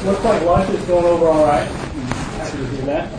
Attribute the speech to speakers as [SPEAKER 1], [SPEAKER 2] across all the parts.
[SPEAKER 1] looks like lunch is going over all right. Happy to hear that.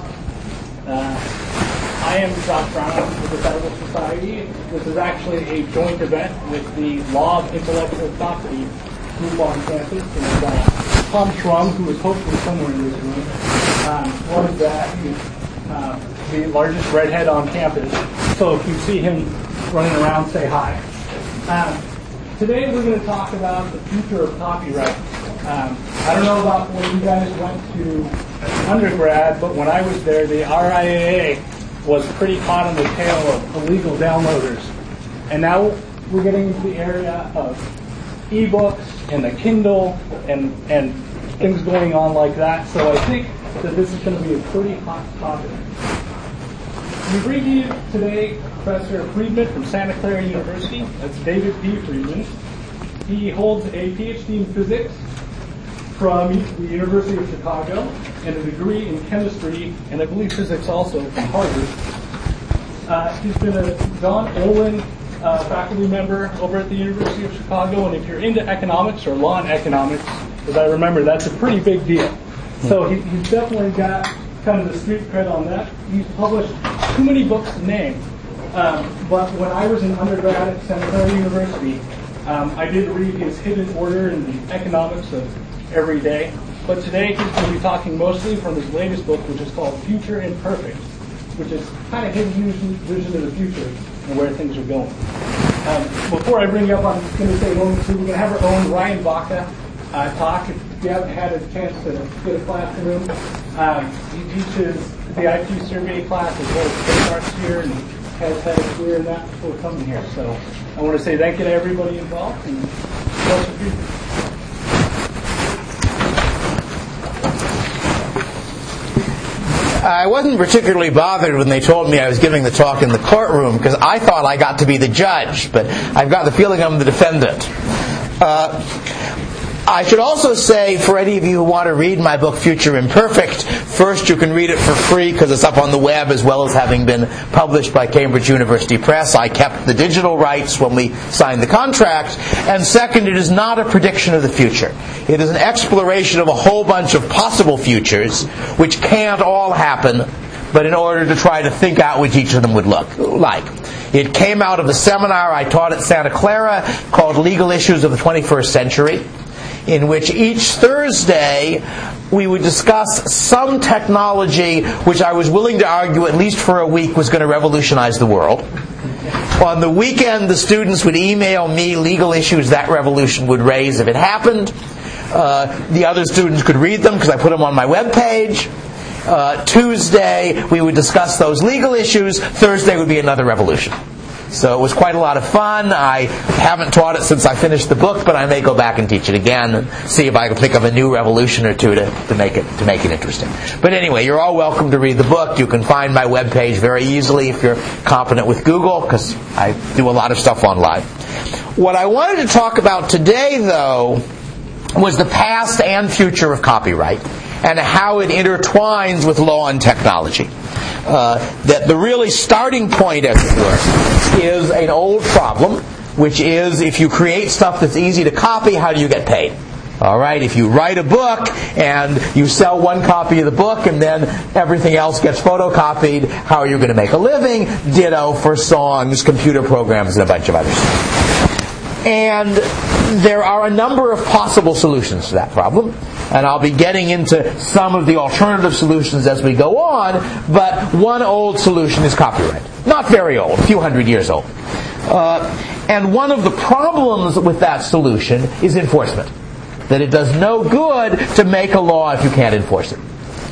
[SPEAKER 1] I am Josh Brown with the Federal Society. This is actually a joint event with the Law of Intellectual Property group on campus. And Tom Schrum, who is hopefully somewhere in this room, runs that. He's the largest redhead on campus. So if you see him running around, say hi. Today we're going to talk about the future of copyright. I don't know about when you guys went to undergrad, but when I was there, the RIAA was pretty hot on the tail of illegal downloaders. And now we're getting into the area of ebooks and the Kindle and things going on like that. So I think that this is going to be a pretty hot topic. We bring you today Professor Friedman from Santa Clara University. That's David P. Friedman. He holds a PhD in physics from the University of Chicago and a degree in chemistry and I believe physics also from Harvard. He's been a John Olin faculty member over at the University of Chicago, and if you're into economics or law and economics, as I remember, that's a pretty big deal. So he's definitely got kind of the street cred on that. He's published too many books to name. But when I was an undergrad at Santa Clara University, I did read his Hidden Order in the Economics of Every Day. But today he's going to be talking mostly from his latest book, which is called Future Imperfect, which is kind of his vision of the future and where things are going. Before I bring you up, I'm going to say one or two. We're going to have our own Ryan Baca talk. If you haven't had a chance to get a class in him, he teaches the IQ survey class as well as trade arts here, and has had a career in that before coming here. So I want to say thank you to everybody involved. And
[SPEAKER 2] I wasn't particularly bothered when they told me I was giving the talk in the courtroom because I thought I got to be the judge, but I've got the feeling I'm the defendant. I should also say, for any of you who want to read my book, Future Imperfect, first you can read it for free because it's up on the web as well as having been published by Cambridge University Press. I kept the digital rights when we signed the contract. And second, it is not a prediction of the future. It is an exploration of a whole bunch of possible futures which can't all happen, but in order to try to think out which each of them would look like. It came out of a seminar I taught at Santa Clara called Legal Issues of the 21st Century, in which each Thursday we would discuss some technology which I was willing to argue, at least for a week, was going to revolutionize the world. On the weekend, the students would email me legal issues that revolution would raise if it happened. The other students could read them because I put them on my webpage. Tuesday, we would discuss those legal issues. Thursday would be another revolution. So it was quite a lot of fun. I haven't taught it since I finished the book, but I may go back and teach it again and see if I can think of a new revolution or two to make it interesting. But anyway, you're all welcome to read the book. You can find my webpage very easily if you're competent with Google, because I do a lot of stuff online. What I wanted to talk about today, though, was the past and future of copyright and how it intertwines with law and technology. That the really starting point, as it were, is an old problem, which is if you create stuff that's easy to copy, how do you get paid? All right, if you write a book and you sell one copy of the book and then everything else gets photocopied, how are you going to make a living? Ditto for songs, computer programs, and a bunch of other stuff. And there are a number of possible solutions to that problem. And I'll be getting into some of the alternative solutions as we go on, but one old solution is copyright. Not very old, a few hundred years old. And one of the problems with that solution is enforcement. That it does no good to make a law if you can't enforce it.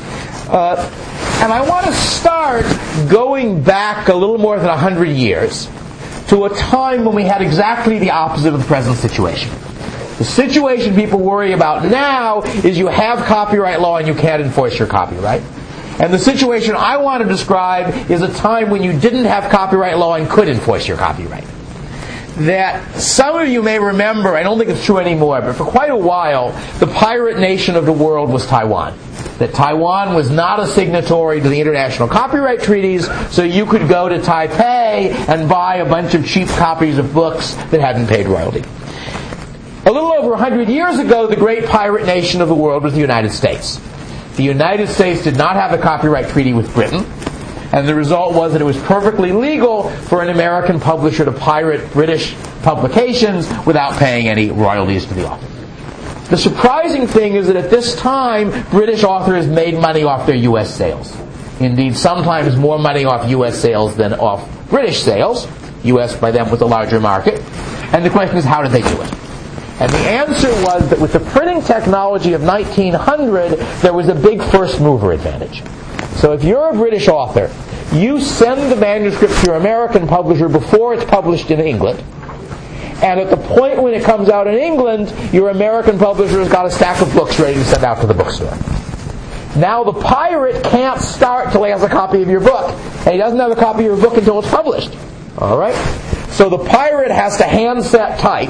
[SPEAKER 2] And I want to start going back a little more than 100 years to a time when we had exactly the opposite of the present situation. The situation people worry about now is you have copyright law and you can't enforce your copyright. And the situation I want to describe is a time when you didn't have copyright law and could enforce your copyright. That some of you may remember, I don't think it's true anymore, but for quite a while, the pirate nation of the world was Taiwan. That Taiwan was not a signatory to the international copyright treaties, so you could go to Taipei and buy a bunch of cheap copies of books that hadn't paid royalty. A little over 100 years ago, the great pirate nation of the world was the United States. The United States did not have a copyright treaty with Britain, and the result was that it was perfectly legal for an American publisher to pirate British publications without paying any royalties to the author. The surprising thing is that at this time, British authors made money off their U.S. sales. Indeed, sometimes more money off U.S. sales than off British sales. U.S. by then was a larger market. And the question is, how did they do it? And the answer was that with the printing technology of 1900, there was a big first mover advantage. So if you're a British author, you send the manuscript to your American publisher before it's published in England. And at the point when it comes out in England, your American publisher has got a stack of books ready to send out to the bookstore. Now the pirate can't start till he has a copy of your book. And he doesn't have a copy of your book until it's published. All right? So the pirate has to hand-set type,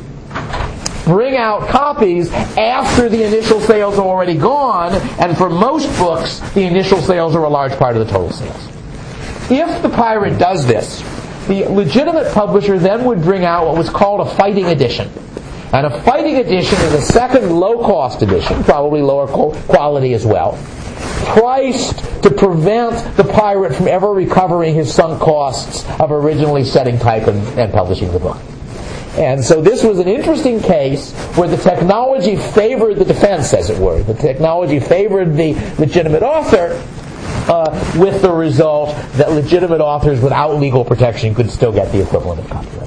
[SPEAKER 2] bring out copies after the initial sales are already gone, and for most books, the initial sales are a large part of the total sales. If the pirate does this, the legitimate publisher then would bring out what was called a fighting edition. And a fighting edition is a second low-cost edition, probably lower quality as well, priced to prevent the pirate from ever recovering his sunk costs of originally setting type and publishing the book. And so this was an interesting case where the technology favored the defense, as it were. The technology favored the legitimate author, with the result that legitimate authors without legal protection could still get the equivalent of copyright.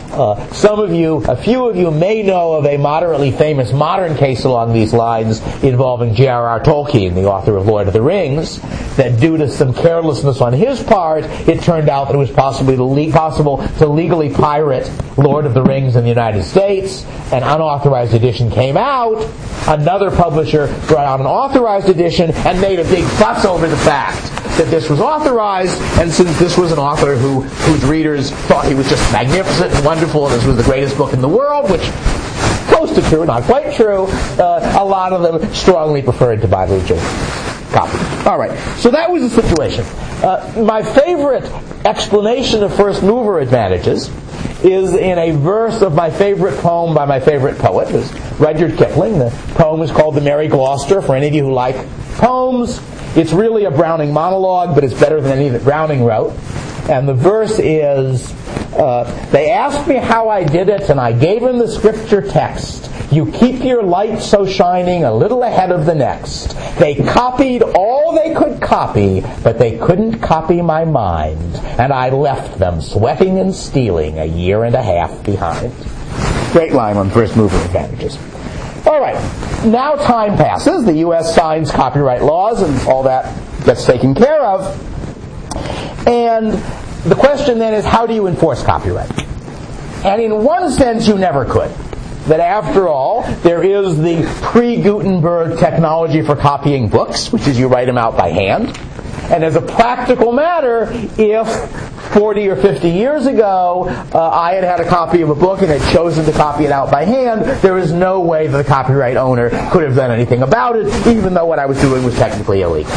[SPEAKER 2] A few of you may know of a moderately famous modern case along these lines involving J.R.R. Tolkien, the author of Lord of the Rings, that due to some carelessness on his part, it turned out that it was possible to legally pirate Lord of the Rings in the United States. An unauthorized edition came out. Another publisher brought out an authorized edition and made a big fuss over the fact that this was authorized, and since this was an author whose readers thought he was just magnificent and wonderful, and this was the greatest book in the world, which close to true, not quite true, a lot of them strongly preferred to buy the legitimate copy. All right, so that was the situation. My favorite explanation of first mover advantages is in a verse of my favorite poem by my favorite poet, it was Rudyard Kipling. The poem is called The Merry Gloucester, for any of you who like poems. It's really a Browning monologue, but it's better than any that Browning wrote. And the verse is, they asked me how I did it, and I gave them the scripture text. You keep your light so shining a little ahead of the next. They copied all they could copy, but they couldn't copy my mind. And I left them sweating and stealing a year and a half behind. Great line on first mover advantages. All right, now time passes. The U.S. signs copyright laws, and all that gets taken care of. And the question then is, how do you enforce copyright? And in one sense, you never could. That after all, there is the pre-Gutenberg technology for copying books, which is you write them out by hand. And as a practical matter, if 40 or 50 years ago I had a copy of a book and had chosen to copy it out by hand, there is no way that the copyright owner could have done anything about it, even though what I was doing was technically illegal.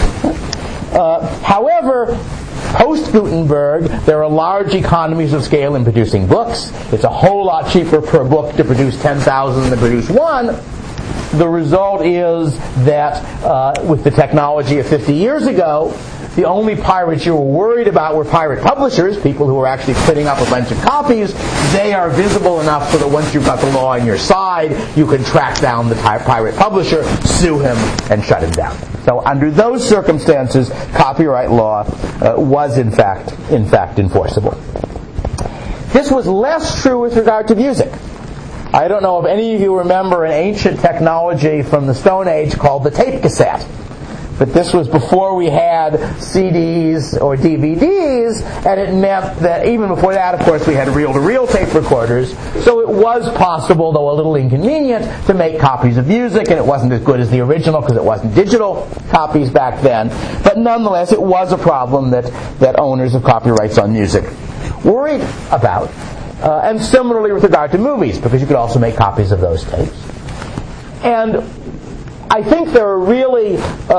[SPEAKER 2] However, post-Gutenberg, there are large economies of scale in producing books. It's a whole lot cheaper per book to produce 10,000 than to produce one. The result is that with the technology of 50 years ago, the only pirates you were worried about were pirate publishers, people who were actually printing up a bunch of copies. They are visible enough so that once you've got the law on your side, you can track down the pirate publisher, sue him, and shut him down. So under those circumstances, copyright law was in fact enforceable. This was less true with regard to music. I don't know if any of you remember an ancient technology from the Stone Age called the tape cassette. But this was before we had CDs or DVDs, and it meant that even before that, of course, we had reel-to-reel tape recorders. So it was possible, though a little inconvenient, to make copies of music, and it wasn't as good as the original because it wasn't digital copies back then. But nonetheless, it was a problem that owners of copyrights on music worried about. And similarly with regard to movies, because you could also make copies of those tapes. And I think there are really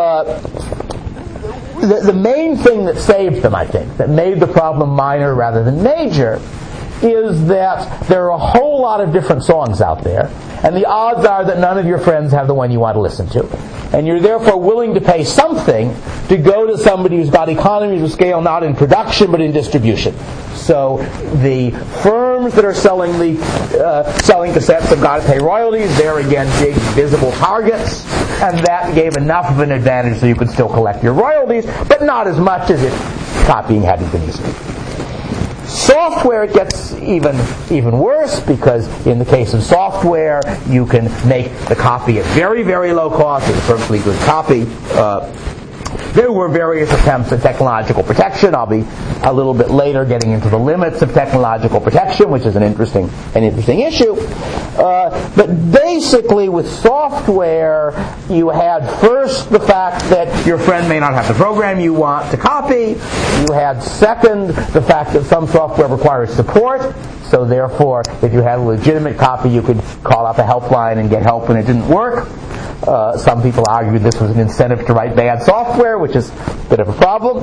[SPEAKER 2] the main thing that saved them, I think, that made the problem minor rather than major, is that there are a whole lot of different songs out there, and the odds are that none of your friends have the one you want to listen to. And you're therefore willing to pay something to go to somebody who's got economies of scale not in production but in distribution. So the firms that are selling cassettes have got to pay royalties. They're again big visible targets, and that gave enough of an advantage so you could still collect your royalties, but not as much as if copying hadn't been easy. Software, it gets even worse, because in the case of software, you can make the copy at very, very low cost. It's a perfectly good copy. There were various attempts at technological protection. I'll be a little bit later getting into the limits of technological protection, which is an interesting issue. But basically, with software, you had first the fact that your friend may not have the program you want to copy. You had second the fact that some software requires support. So therefore, if you had a legitimate copy, you could call up a helpline and get help when it didn't work. Some people argued this was an incentive to write bad software, which is a bit of a problem.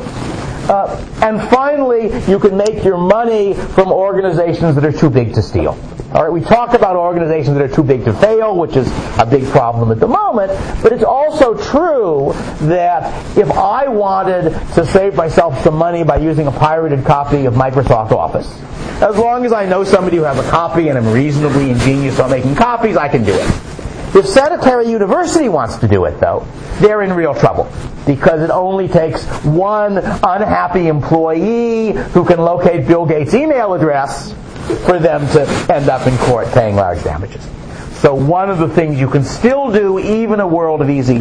[SPEAKER 2] And finally, you can make your money from organizations that are too big to steal. All right, we talk about organizations that are too big to fail, which is a big problem at the moment, but it's also true that if I wanted to save myself some money by using a pirated copy of Microsoft Office, as long as I know somebody who has a copy and I'm reasonably ingenious about making copies, I can do it. If Santa Clara University wants to do it, though, they're in real trouble, because it only takes one unhappy employee who can locate Bill Gates' email address for them to end up in court paying large damages. So one of the things you can still do, even in a world of easy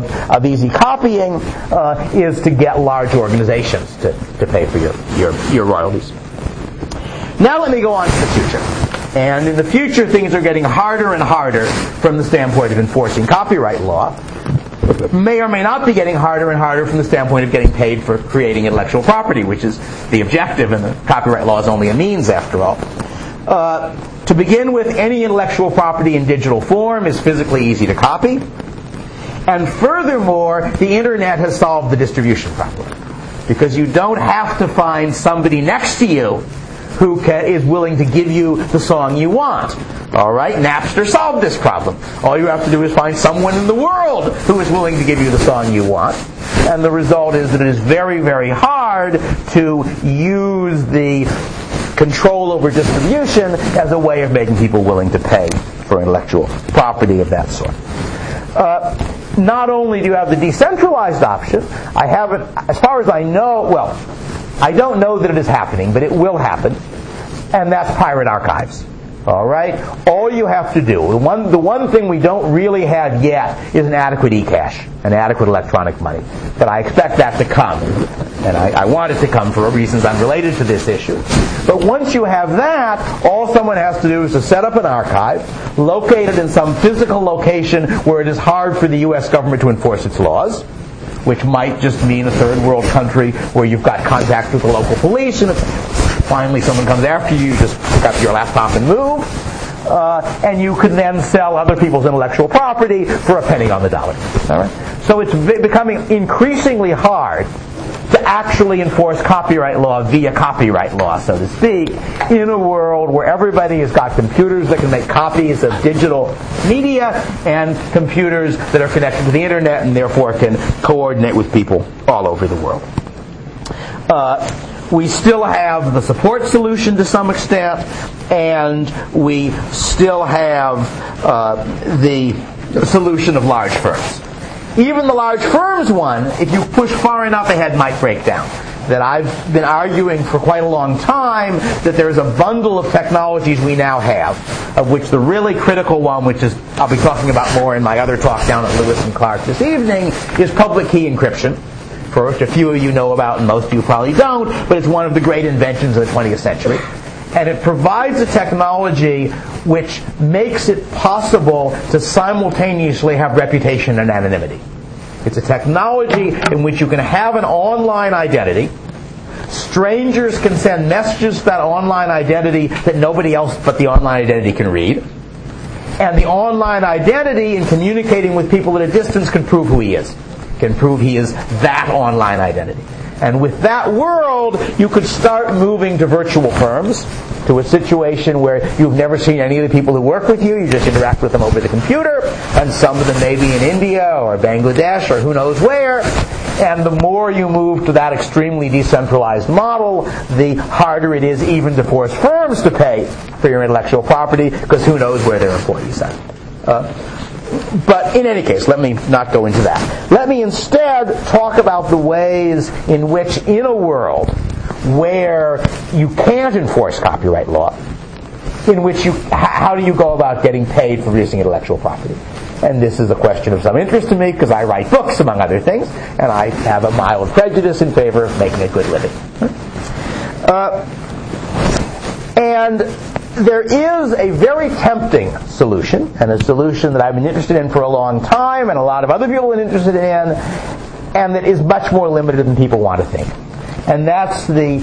[SPEAKER 2] copying, is to get large organizations to pay for your royalties. Now let me go on to the future. And in the future, things are getting harder and harder from the standpoint of enforcing copyright law. May or may not be getting harder and harder from the standpoint of getting paid for creating intellectual property, which is the objective, and the copyright law is only a means, after all. To begin with, any intellectual property in digital form is physically easy to copy. And furthermore, the Internet has solved the distribution problem, because you don't have to find somebody next to you who is willing to give you the song you want. All right, Napster solved this problem. All you have to do is find someone in the world who is willing to give you the song you want. And the result is that it is very, very hard to use the control over distribution as a way of making people willing to pay for intellectual property of that sort. Not only do you have the decentralized option, I haven't, as far as I know, well, I don't know that it is happening, but it will happen, and that's pirate archives. All right? All you have to do, the one thing we don't really have yet is an adequate e-cash, an adequate electronic money. But I expect that to come, and I want it to come for reasons unrelated to this issue. But once you have that, all someone has to do is to set up an archive, locate it in some physical location where it is hard for the U.S. government to enforce its laws, which might just mean a third world country where you've got contact with the local police, and if finally someone comes after you, you just pick up your laptop and move. And you can then sell other people's intellectual property for a penny on the dollar. All right? So it's becoming increasingly hard to actually enforce copyright law via copyright law, so to speak, in a world where everybody has got computers that can make copies of digital media and computers that are connected to the Internet and therefore can coordinate with people all over the world. We still have the support solution to some extent, and we still have the solution of large firms. Even the large firms one, if you push far enough ahead, might break down. That I've been arguing for quite a long time that there's a bundle of technologies we now have, of which the really critical one, which is I'll be talking about more in my other talk down at Lewis and Clark this evening, is public key encryption. First, a few of you know about, and most of you probably don't, but it's one of the great inventions of the 20th century. And it provides a technology which makes it possible to simultaneously have reputation and anonymity. It's a technology in which you can have an online identity. Strangers can send messages to that online identity that nobody else but the online identity can read. And the online identity, in communicating with people at a distance, can prove who he is. Can prove he is that online identity. And with that world, you could start moving to virtual firms. to a situation where you've never seen any of the people who work with you. You just interact with them over the computer, and some of them may be in India or Bangladesh or who knows where. And the more you move to that extremely decentralized model, the harder it is even to force firms to pay for your intellectual property, because who knows where their employees are. But in any case, let me not go into that. Let me instead talk about the ways in which, in a world where you can't enforce copyright law, how do you go about getting paid for producing intellectual property? And this is a question of some interest to me because I write books, among other things, and I have a mild prejudice in favor of making a good living. And there is a very tempting solution, and a solution that I've been interested in for a long time, and a lot of other people have been interested in, and that is much more limited than people want to think. And that's the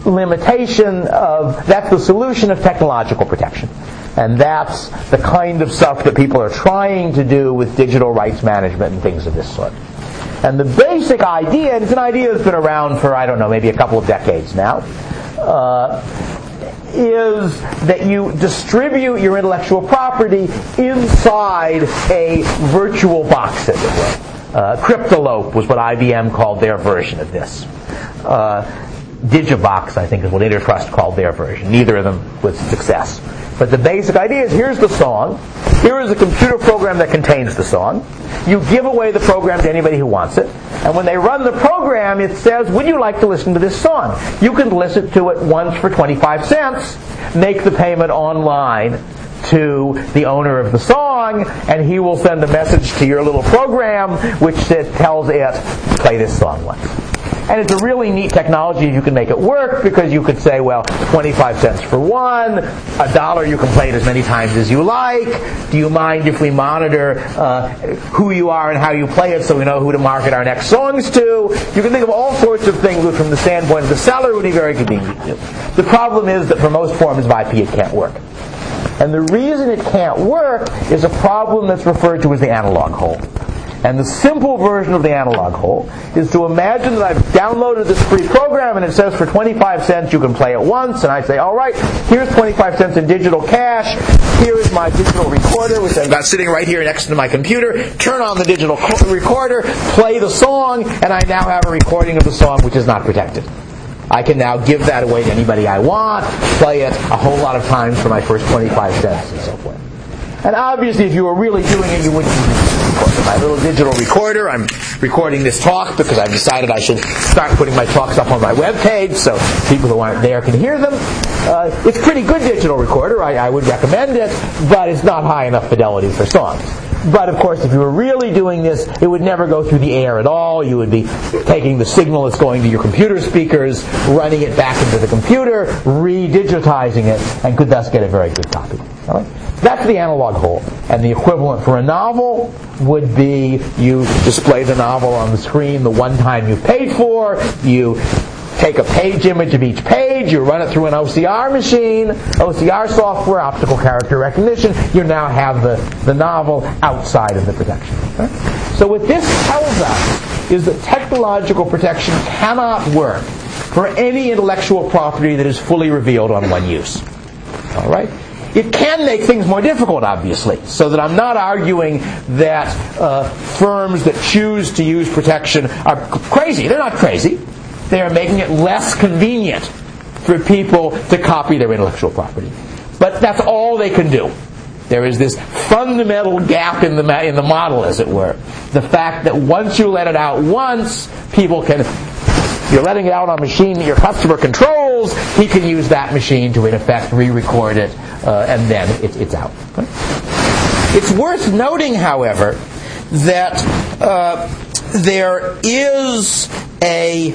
[SPEAKER 2] solution of technological protection. And that's the kind of stuff that people are trying to do with digital rights management and things of this sort. And the basic idea, and it's an idea that's been around for, I don't know, maybe a couple of decades now, is that you distribute your intellectual property inside a virtual box, as it were. Cryptolope was what IBM called their version of this. Digibox, I think, is what Intertrust called their version. Neither of them was a success. But the basic idea is, here's the song. Here is a computer program that contains the song. You give away the program to anybody who wants it. And when they run the program, it says, would you like to listen to this song? You can listen to it once for 25 cents, make the payment online to the owner of the song, and he will send a message to your little program which tells it, play this song once. And it's a really neat technology if you can make it work, because you could say, well, 25 cents for one, $1, you can play it as many times as you like. Do you mind if we monitor who you are and how you play it so we know who to market our next songs to? You can think of all sorts of things which, from the standpoint of the seller, would be very convenient. The problem is that for most forms of IP, it can't work. And the reason it can't work is a problem that's referred to as the analog hole. And the simple version of the analog hole is to imagine that I've downloaded this free program and it says for 25 cents you can play it once, and I say, all right, here's 25 cents in digital cash, here is my digital recorder, which I've got sitting right here next to my computer, turn on the digital recorder, play the song, and I now have a recording of the song which is not protected. I can now give that away to anybody I want, play it a whole lot of times for my first 25 cents and so forth. And obviously, if you were really doing it, you wouldn't use my little digital recorder. I'm recording this talk because I've decided I should start putting my talks up on my webpage so people who aren't there can hear them. It's a pretty good digital recorder. I would recommend it, but it's not high enough fidelity for songs. But of course, if you were really doing this, it would never go through the air at all. You would be taking the signal that's going to your computer speakers, running it back into the computer, re-digitizing it, and could thus get a very good copy. All right? That's the analog hole. And the equivalent for a novel would be you display the novel on the screen the one time you paid for, you take a page image of each page, you run it through an OCR machine, OCR software, optical character recognition, you now have the novel outside of the protection. Okay? So what this tells us is that technological protection cannot work for any intellectual property that is fully revealed on one use. All right? It can make things more difficult, obviously, so that I'm not arguing that firms that choose to use protection are crazy. They're not crazy. They are making it less convenient for people to copy their intellectual property. But that's all they can do. There is this fundamental gap in the model, as it were. The fact that once you let it out once, people can... You're letting it out on a machine that your customer controls. He can use that machine to, in effect, re-record it, and then it's out. Okay? It's worth noting, however, that there is a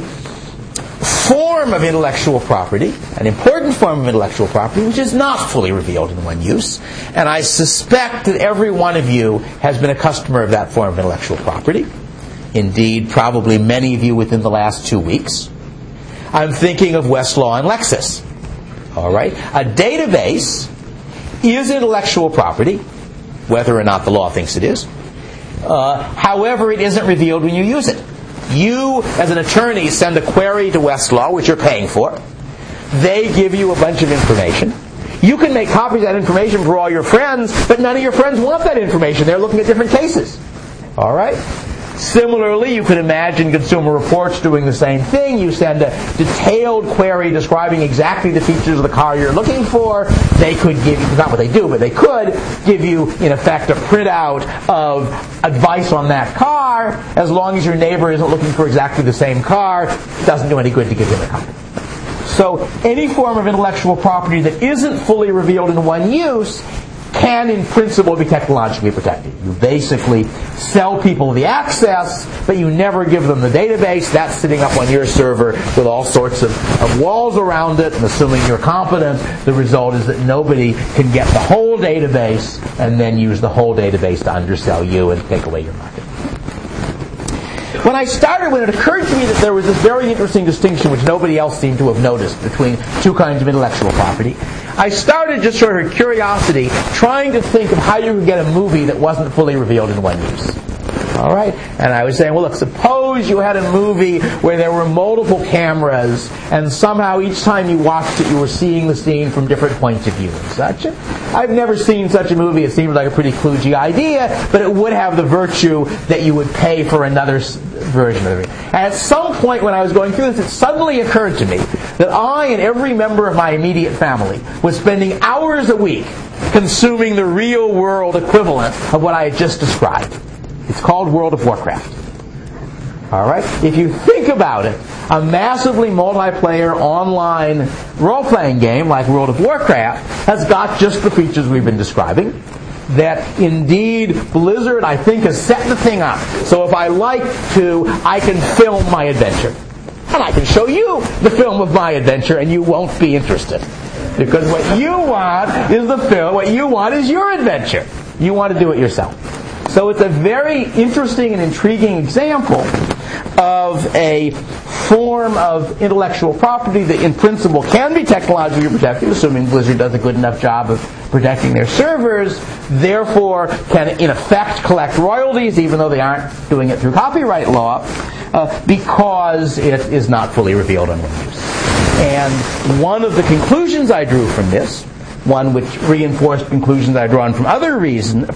[SPEAKER 2] form of intellectual property, an important form of intellectual property, which is not fully revealed in one use. And I suspect that every one of you has been a customer of that form of intellectual property. Indeed, probably many of you within the last 2 weeks. I'm thinking of Westlaw and Lexis. All right? A database is intellectual property, whether or not the law thinks it is. However, it isn't revealed when you use it. You, as an attorney, send a query to Westlaw, which you're paying for. They give you a bunch of information. You can make copies of that information for all your friends, but none of your friends want that information. They're looking at different cases. All right? Similarly, you can imagine Consumer Reports doing the same thing. You send a detailed query describing exactly the features of the car you're looking for. They could give you, not what they do, but they could give you, in effect, a printout of advice on that car. As long as your neighbor isn't looking for exactly the same car, it doesn't do any good to give him a copy. So any form of intellectual property that isn't fully revealed in one use can, in principle, be technologically protected. You basically sell people the access, but you never give them the database. That's sitting up on your server with all sorts of walls around it, and assuming you're competent, the result is that nobody can get the whole database and then use the whole database to undersell you and take away your market. When it occurred to me that there was this very interesting distinction which nobody else seemed to have noticed between two kinds of intellectual property, I started, just sort of curiosity, trying to think of how you could get a movie that wasn't fully revealed in one use. All right? And I was saying, well, look, suppose you had a movie where there were multiple cameras, and somehow each time you watched it, you were seeing the scene from different points of view and such. I've never seen such a movie. It seemed like a pretty kludgy idea, but it would have the virtue that you would pay for another version of it. And at some point when I was going through this, it suddenly occurred to me that I and every member of my immediate family was spending hours a week consuming the real-world equivalent of what I had just described. It's called World of Warcraft. All right? If you think about it, a massively multiplayer online role-playing game like World of Warcraft has got just the features we've been describing. That indeed Blizzard, I think, has set the thing up. So if I like to, I can film my adventure. And I can show you the film of my adventure, and you won't be interested. Because what you want is the film, what you want is your adventure. You want to do it yourself. So it's a very interesting and intriguing example of a form of intellectual property that in principle can be technologically protected, assuming Blizzard does a good enough job of protecting their servers, therefore can in effect collect royalties even though they aren't doing it through copyright law, because it is not fully revealed in one use. And one of the conclusions I drew from this, one which reinforced conclusions I'd drawn for other reasons,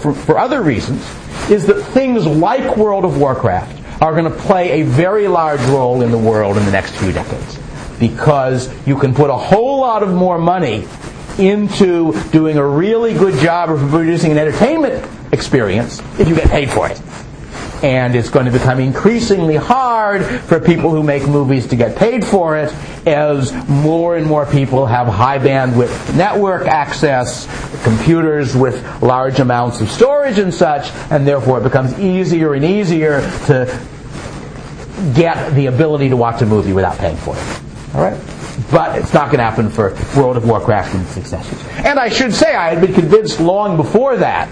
[SPEAKER 2] is that things like World of Warcraft are going to play a very large role in the world in the next few decades. Because you can put a whole lot of more money into doing a really good job of producing an entertainment experience if you get paid for it. And it's going to become increasingly hard for people who make movies to get paid for it as more and more people have high bandwidth network access, computers with large amounts of storage and such, and therefore it becomes easier and easier to get the ability to watch a movie without paying for it. All right? But it's not going to happen for World of Warcraft and its successors. And I should say, I had been convinced long before that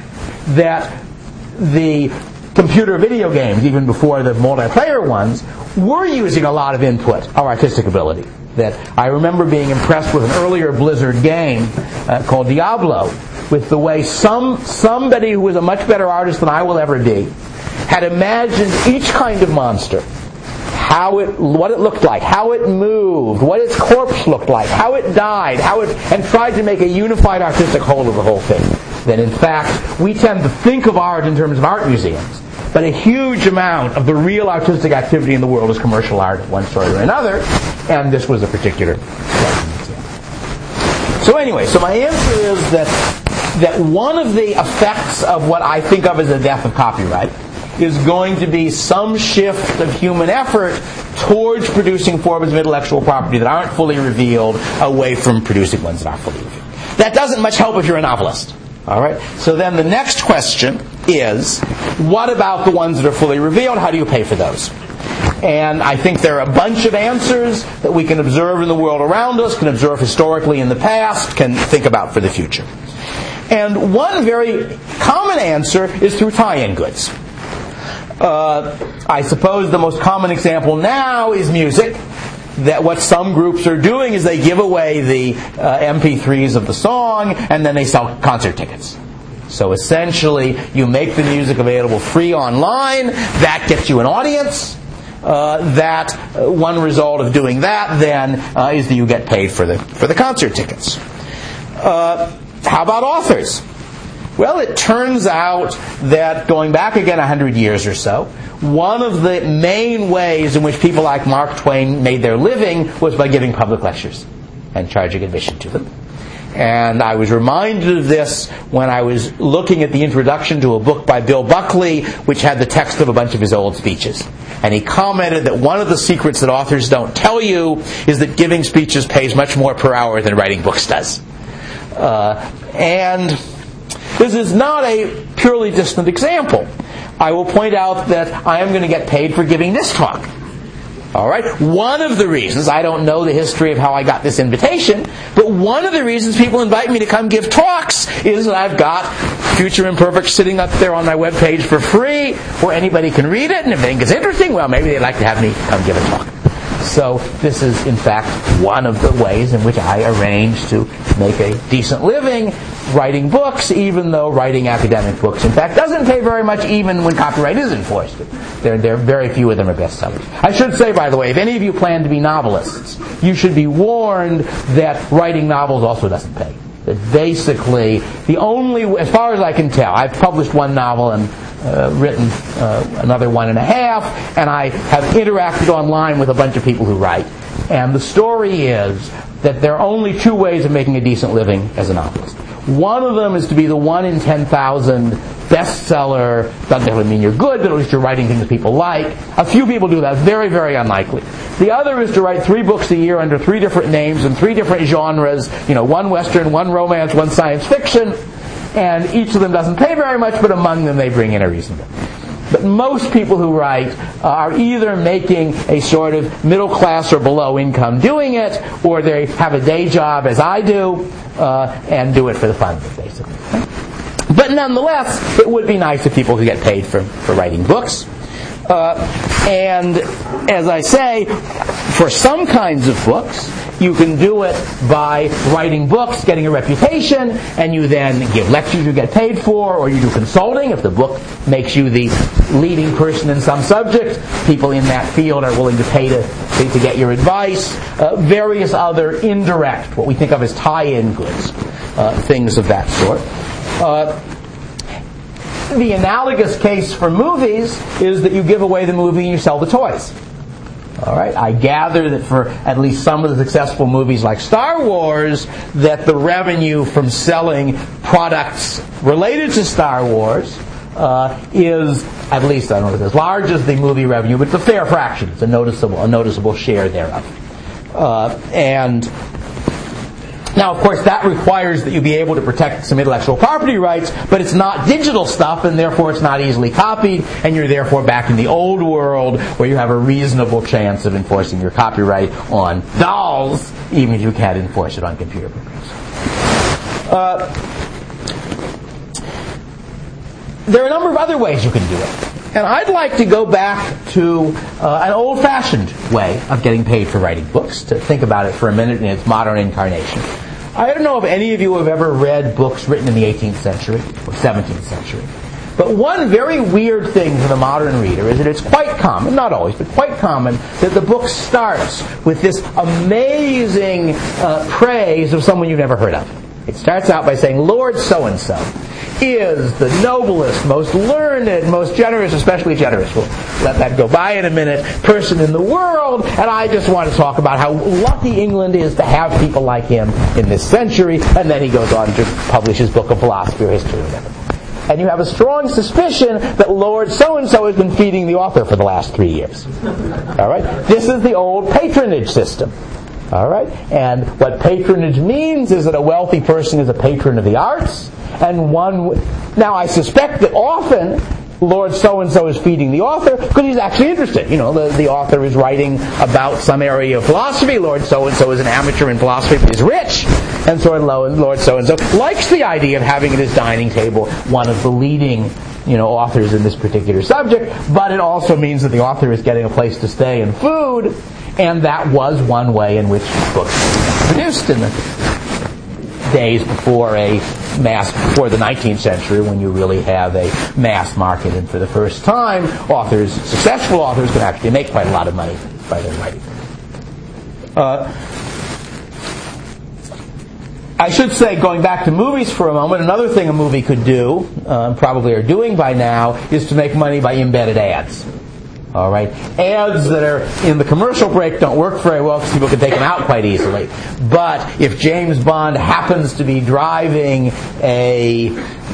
[SPEAKER 2] the computer video games, even before the multiplayer ones, were using a lot of input of artistic ability. That I remember being impressed with an earlier Blizzard game called Diablo, with the way somebody who was a much better artist than I will ever be had imagined each kind of monster, what it looked like, how it moved, what its corpse looked like, how it died, and tried to make a unified artistic whole of the whole thing. That in fact, we tend to think of art in terms of art museums, but a huge amount of the real artistic activity in the world is commercial art of one sort or another, and this was a particular example. So anyway, so my answer is that one of the effects of what I think of as the death of copyright is going to be some shift of human effort towards producing forms of intellectual property that aren't fully revealed away from producing ones that are fully revealed. That doesn't much help if you're a novelist. All right? So then the next question is, what about the ones that are fully revealed? How do you pay for those? And I think there are a bunch of answers that we can observe in the world around us, can observe historically in the past, can think about for the future. And one very common answer is through tie-in goods. I suppose the most common example now is music. That what some groups are doing is they give away the MP3s of the song, and then they sell concert tickets. So essentially, you make the music available free online. That gets you an audience. One result of doing that then is that you get paid for the concert tickets. How about authors? Well, it turns out that going back again 100 years or so, one of the main ways in which people like Mark Twain made their living was by giving public lectures and charging admission to them. And I was reminded of this when I was looking at the introduction to a book by Bill Buckley, which had the text of a bunch of his old speeches. And he commented that one of the secrets that authors don't tell you is that giving speeches pays much more per hour than writing books does. And this is not a purely distant example. I will point out that I am going to get paid for giving this talk. All right? One of the reasons, I don't know the history of how I got this invitation, but one of the reasons people invite me to come give talks is that I've got Future Imperfect sitting up there on my webpage for free, where anybody can read it, and if they think it's interesting, well, maybe they'd like to have me come give a talk. So this is, in fact, one of the ways in which I arrange to make a decent living writing books, even though writing academic books, in fact, doesn't pay very much even when copyright is enforced. There are very few of them are bestsellers. I should say, by the way, if any of you plan to be novelists, you should be warned that writing novels also doesn't pay. That basically, the only, as far as I can tell, I've published one novel and written another 1.5, and I have interacted online with a bunch of people who write. And the story is that there are only two ways of making a decent living as a novelist. One of them is to be the 1 in 10,000 bestseller. Doesn't necessarily mean you're good, but at least you're writing things people like. A few people do that. Very, very unlikely. The other is to write 3 books a year under 3 different names and 3 different genres. 1 Western, 1 romance, 1 science fiction. And each of them doesn't pay very much, but among them they bring in a reasonable. But most people who write are either making a sort of middle class or below income doing it, or they have a day job, as I do, and do it for the fun of it, basically. But nonetheless, it would be nice if people could get paid for writing books. And as I say, for some kinds of books, you can do it by writing books, getting a reputation, and you then give lectures you get paid for, or you do consulting. If the book makes you the leading person in some subject, people in that field are willing to pay to get your advice. Various other indirect, what we think of as tie-in goods, things of that sort. The analogous case for movies is that you give away the movie and you sell the toys. All right. I gather that for at least some of the successful movies like Star Wars, that the revenue from selling products related to Star Wars is, at least, I don't know if it's as large as the movie revenue, but it's a fair fraction. It's a noticeable share thereof. And now, of course, that requires that you be able to protect some intellectual property rights, but it's not digital stuff, and therefore it's not easily copied, and you're therefore back in the old world where you have a reasonable chance of enforcing your copyright on dolls, even if you can't enforce it on computer programs. There are a number of other ways you can do it. And I'd like to go back to an old-fashioned way of getting paid for writing books, to think about it for a minute in its modern incarnation. I don't know if any of you have ever read books written in the 18th century or 17th century. But one very weird thing for the modern reader is that it's quite common, not always, but quite common, that the book starts with this amazing praise of someone you've never heard of. It starts out by saying, Lord so-and-so is the noblest, most learned, most generous, especially generous, we'll let that go by in a minute, person in the world, and I just want to talk about how lucky England is to have people like him in this century, and then he goes on to publish his book of philosophy or history or whatever. And you have a strong suspicion that Lord so-and-so has been feeding the author for the last 3 years. All right? This is the old patronage system. All right? And what patronage means is that a wealthy person is a patron of the arts, and now I suspect that often Lord so-and-so is feeding the author because he's actually interested. The author is writing about some area of philosophy. Lord so-and-so is an amateur in philosophy, but he's rich. And so Lord so-and-so likes the idea of having at his dining table one of the leading authors in this particular subject, but it also means that the author is getting a place to stay and food, and that was one way in which books were produced in the days before the 19th century, when you really have a mass market, and for the first time, successful authors can actually make quite a lot of money by their writing. I should say, going back to movies for a moment, another thing a movie could do, probably are doing by now, is to make money by embedded ads. All right, ads that are in the commercial break don't work very well because people can take them out quite easily. But if James Bond happens to be driving a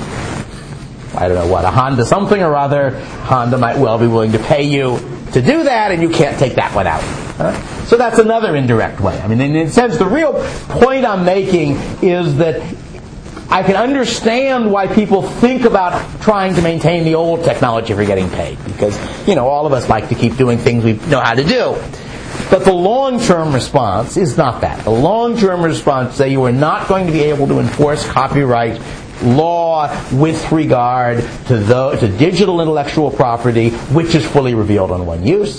[SPEAKER 2] Honda something or other, Honda might well be willing to pay you to do that, and you can't take that one out. So that's another indirect way. I mean, in a sense, the real point I'm making is that I can understand why people think about trying to maintain the old technology for getting paid, because, all of us like to keep doing things we know how to do. But the long-term response is not that. The long-term response is that you are not going to be able to enforce copyright law with regard to digital intellectual property, which is fully revealed on one use.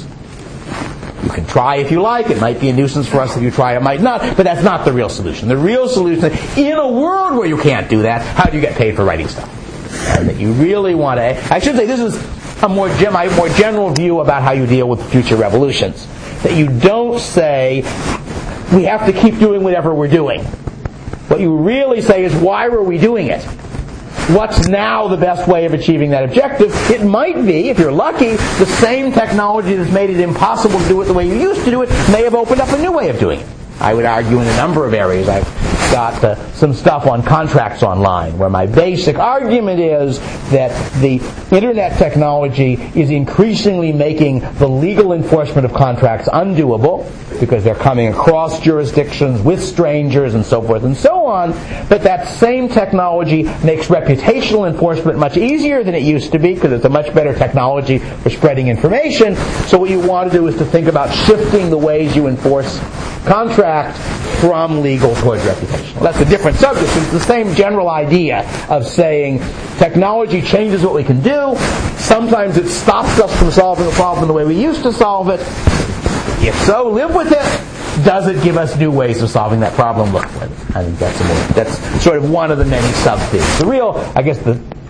[SPEAKER 2] You can try if you like. It might be a nuisance for us if you try. It might not. But that's not the real solution. The real solution is, in a world where you can't do that, how do you get paid for writing stuff? And that you really want to... I should say this is my more general view about how you deal with future revolutions. That you don't say, we have to keep doing whatever we're doing. What you really say is, why were we doing it? What's now the best way of achieving that objective? It might be, if you're lucky, the same technology that's made it impossible to do it the way you used to do it may have opened up a new way of doing it. I would argue in a number of areas. I've got some stuff on contracts online where my basic argument is that the internet technology is increasingly making the legal enforcement of contracts undoable because they're coming across jurisdictions with strangers and so forth and so on. But that same technology makes reputational enforcement much easier than it used to be because it's a much better technology for spreading information. So what you want to do is to think about shifting the ways you enforce contract from legal towards reputational. Well, that's a different subject. It's the same general idea of saying technology changes what we can do. Sometimes it stops us from solving a problem the way we used to solve it. If so, live with it. Does it give us new ways of solving that problem? Look with it. I think that's sort of one of the many sub-themes. The real, I guess,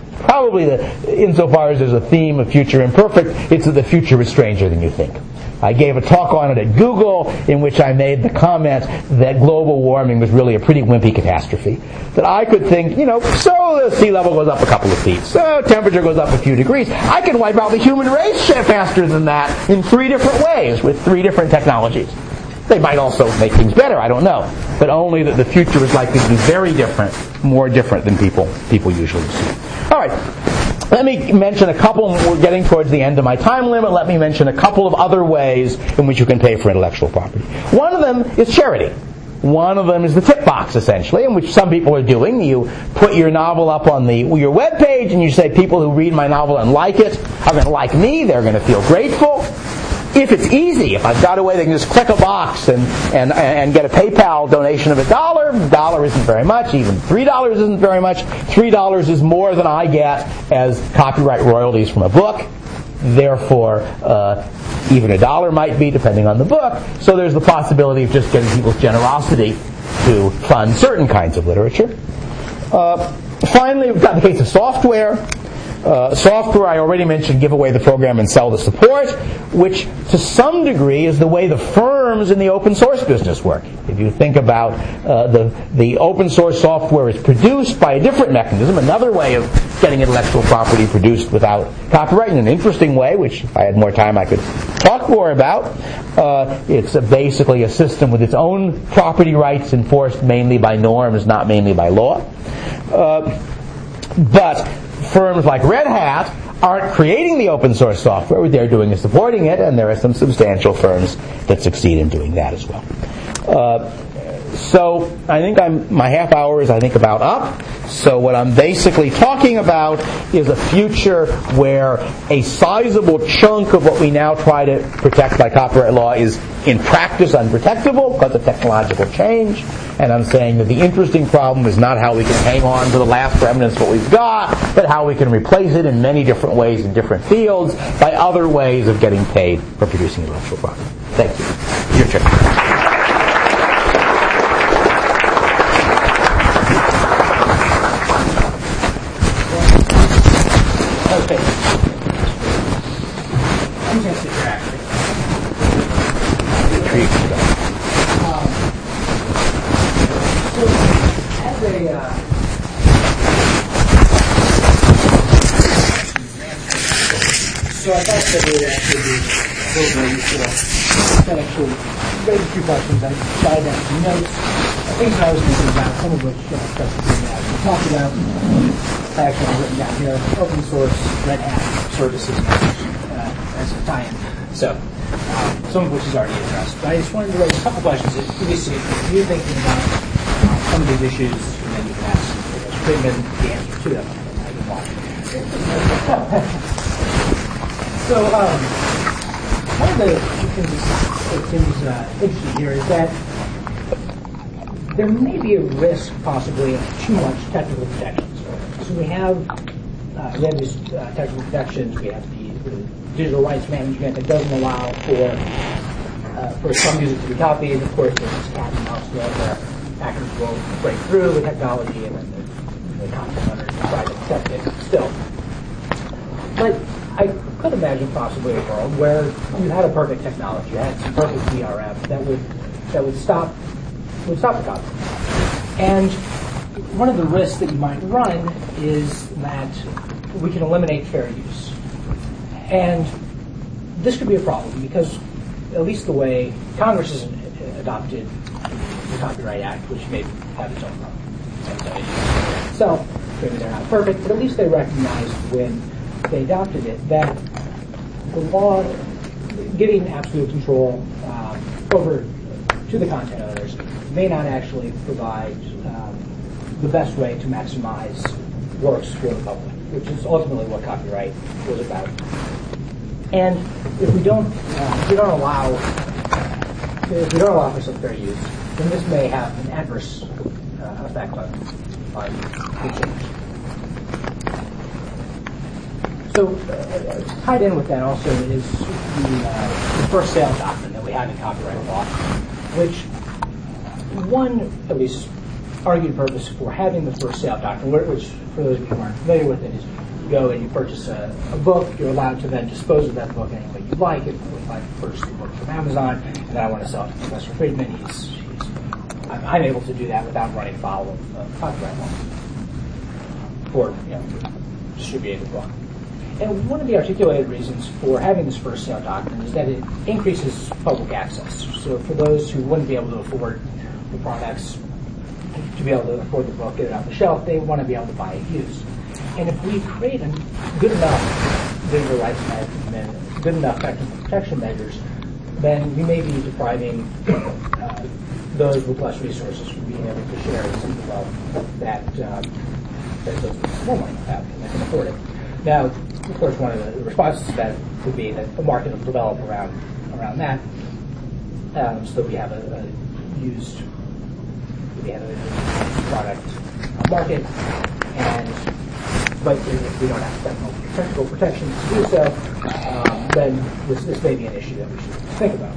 [SPEAKER 2] insofar as there's a theme of future imperfect, it's that the future is stranger than you think. I gave a talk on it at Google in which I made the comment that global warming was really a pretty wimpy catastrophe. That I could think, so the sea level goes up a couple of feet, so temperature goes up a few degrees. I can wipe out the human race faster than that in 3 different ways with 3 different technologies. They might also make things better, I don't know. But only that the future is likely to be very different, more different than people usually see. All right. Let me mention a couple. We're getting towards the end of my time limit. Let me mention a couple of other ways in which you can pay for intellectual property. One of them is charity. One of them is the tip box, essentially, in which some people are doing. You put your novel up on your web page, and you say people who read my novel and like it are going to like me. They're going to feel grateful. If it's easy, if I've got a way they can just click a box and get a PayPal donation of $1, $1 isn't very much, even $3 isn't very much. $3 is more than I get as copyright royalties from a book. Therefore, even $1 might be, depending on the book. So there's the possibility of just getting people's generosity to fund certain kinds of literature. Finally, we've got the case of software. Software, I already mentioned, give away the program and sell the support, which to some degree is the way the firms in the open source business work. If you think about the open source software is produced by a different mechanism, another way of getting intellectual property produced without copyright in an interesting way, which if I had more time I could talk more about. It's basically a system with its own property rights enforced mainly by norms, not mainly by law. But firms like Red Hat aren't creating the open source software. What they're doing is supporting it, and there are some substantial firms that succeed in doing that as well. So I think my half hour is, about up. So what I'm basically talking about is a future where a sizable chunk of what we now try to protect by copyright law is in practice unprotectable because of technological change. And I'm saying that the interesting problem is not how we can hang on to the last remnants of what we've got, but how we can replace it in many different ways in different fields by other ways of getting paid for producing intellectual property. Thank you. Your turn.
[SPEAKER 1] Okay. I'm going to sit here, actually. So, as So I thought that it would actually be a little bit useful to actually raise a few questions. I jotted down some notes, things that I was thinking about, some of which President actually talked about. I actually have written down here open source Red Hat services as a tie-in. So some of which is already addressed. But I just wanted to raise a couple questions that obviously if you're thinking about some of these issues, and then you can ask Friedman the answer to them. I can watch. So one of the things that seems interesting here is that there may be a risk possibly of too much technical protections. So we have these technical protections. We have the digital rights management that doesn't allow for some music to be copied. Of course, there's this cat and mouse where hackers will break through the technology and then the content owners try to protect it still. But I could imagine possibly a world where you had a perfect technology, you had some perfect DRM that would stop the copy. And one of the risks that you might run is that we can eliminate fair use. And this could be a problem because at least the way Congress has adopted the Copyright Act, which may have its own problems. So maybe they're not perfect, but at least they recognized when they adopted it that the law giving absolute control over to the content owners may not actually provide the best way to maximize works for the public, which is ultimately what copyright was about. And if we don't allow for some fair use, then this may have an adverse effect on consumers. So tied in with that also is the first sale doctrine that we have in copyright law, which one at least argued purpose for having the first sale doctrine, which for those of you who aren't familiar with it is you go and you purchase a book, you're allowed to then dispose of that book any way you like. If I purchase the book from Amazon and then I want to sell it to Professor Friedman, I'm able to do that without running afoul of copyright law for distributing the book. And one of the articulated reasons for having this first sale doctrine is that it increases public access. So for those who wouldn't be able to afford the products, to be able to afford the book, get it off the shelf, they want to be able to buy it used. And if we create a good enough digital rights management, good enough technical protection measures, then we may be depriving those with less resources from being able to share some of the wealth that those with more money have and they can afford it. Now, of course, one of the responses to that would be that a market will develop around that, so that we have a used product market, but if we don't have technical protections to do so, then this may be an issue that we should think about.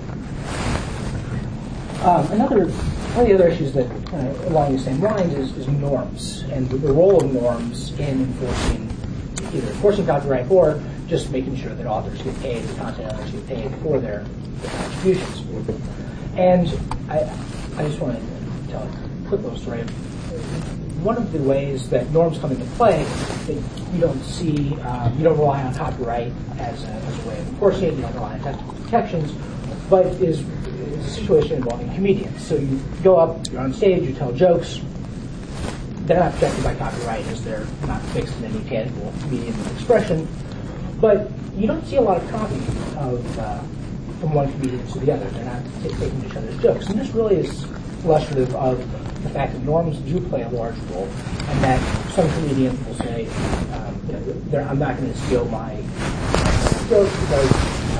[SPEAKER 1] One of the other issues that along the same lines is norms and the role of norms in either enforcing copyright or just making sure that authors get paid, the content owners get paid for their contributions. And I just want to tell a quick little story. One of the ways that norms come into play that you don't see, you don't rely on copyright as a way of enforcing it, you don't rely on technical protections, but is a situation involving comedians. So you go up, you're on stage, you tell jokes. They're not protected by copyright as they're not fixed in any tangible medium of expression. But you don't see a lot of copying from one comedian to the other. They're not taking each other's jokes. And this really is illustrative of the fact that norms do play a large role, and that some comedians will say, I'm not going to steal my jokes because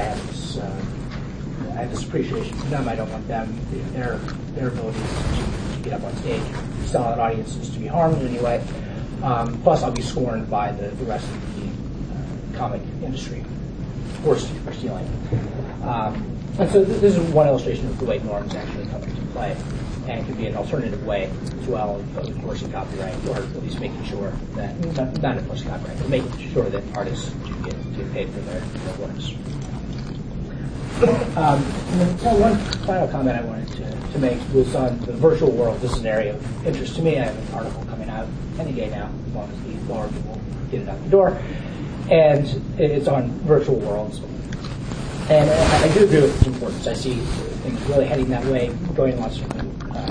[SPEAKER 1] I have this appreciation for them. I don't want them, their abilities to get up on stage, sell out audiences to be harmed in any way. Plus, I'll be scorned by the rest of the comic industry for stealing. And so this is one illustration of the way norms actually come into play, and can be an alternative way as well of enforcing copyright, or at least making sure that, not enforcing copyright, but making sure that artists do get paid for their works. And then one final comment I wanted to make was on the virtual world. This is an area of interest to me. I have an article coming out any day now, as long as the law will get it out the door.
[SPEAKER 3] and it's on virtual worlds. And I do agree with its importance. I see things really heading that way, providing lots of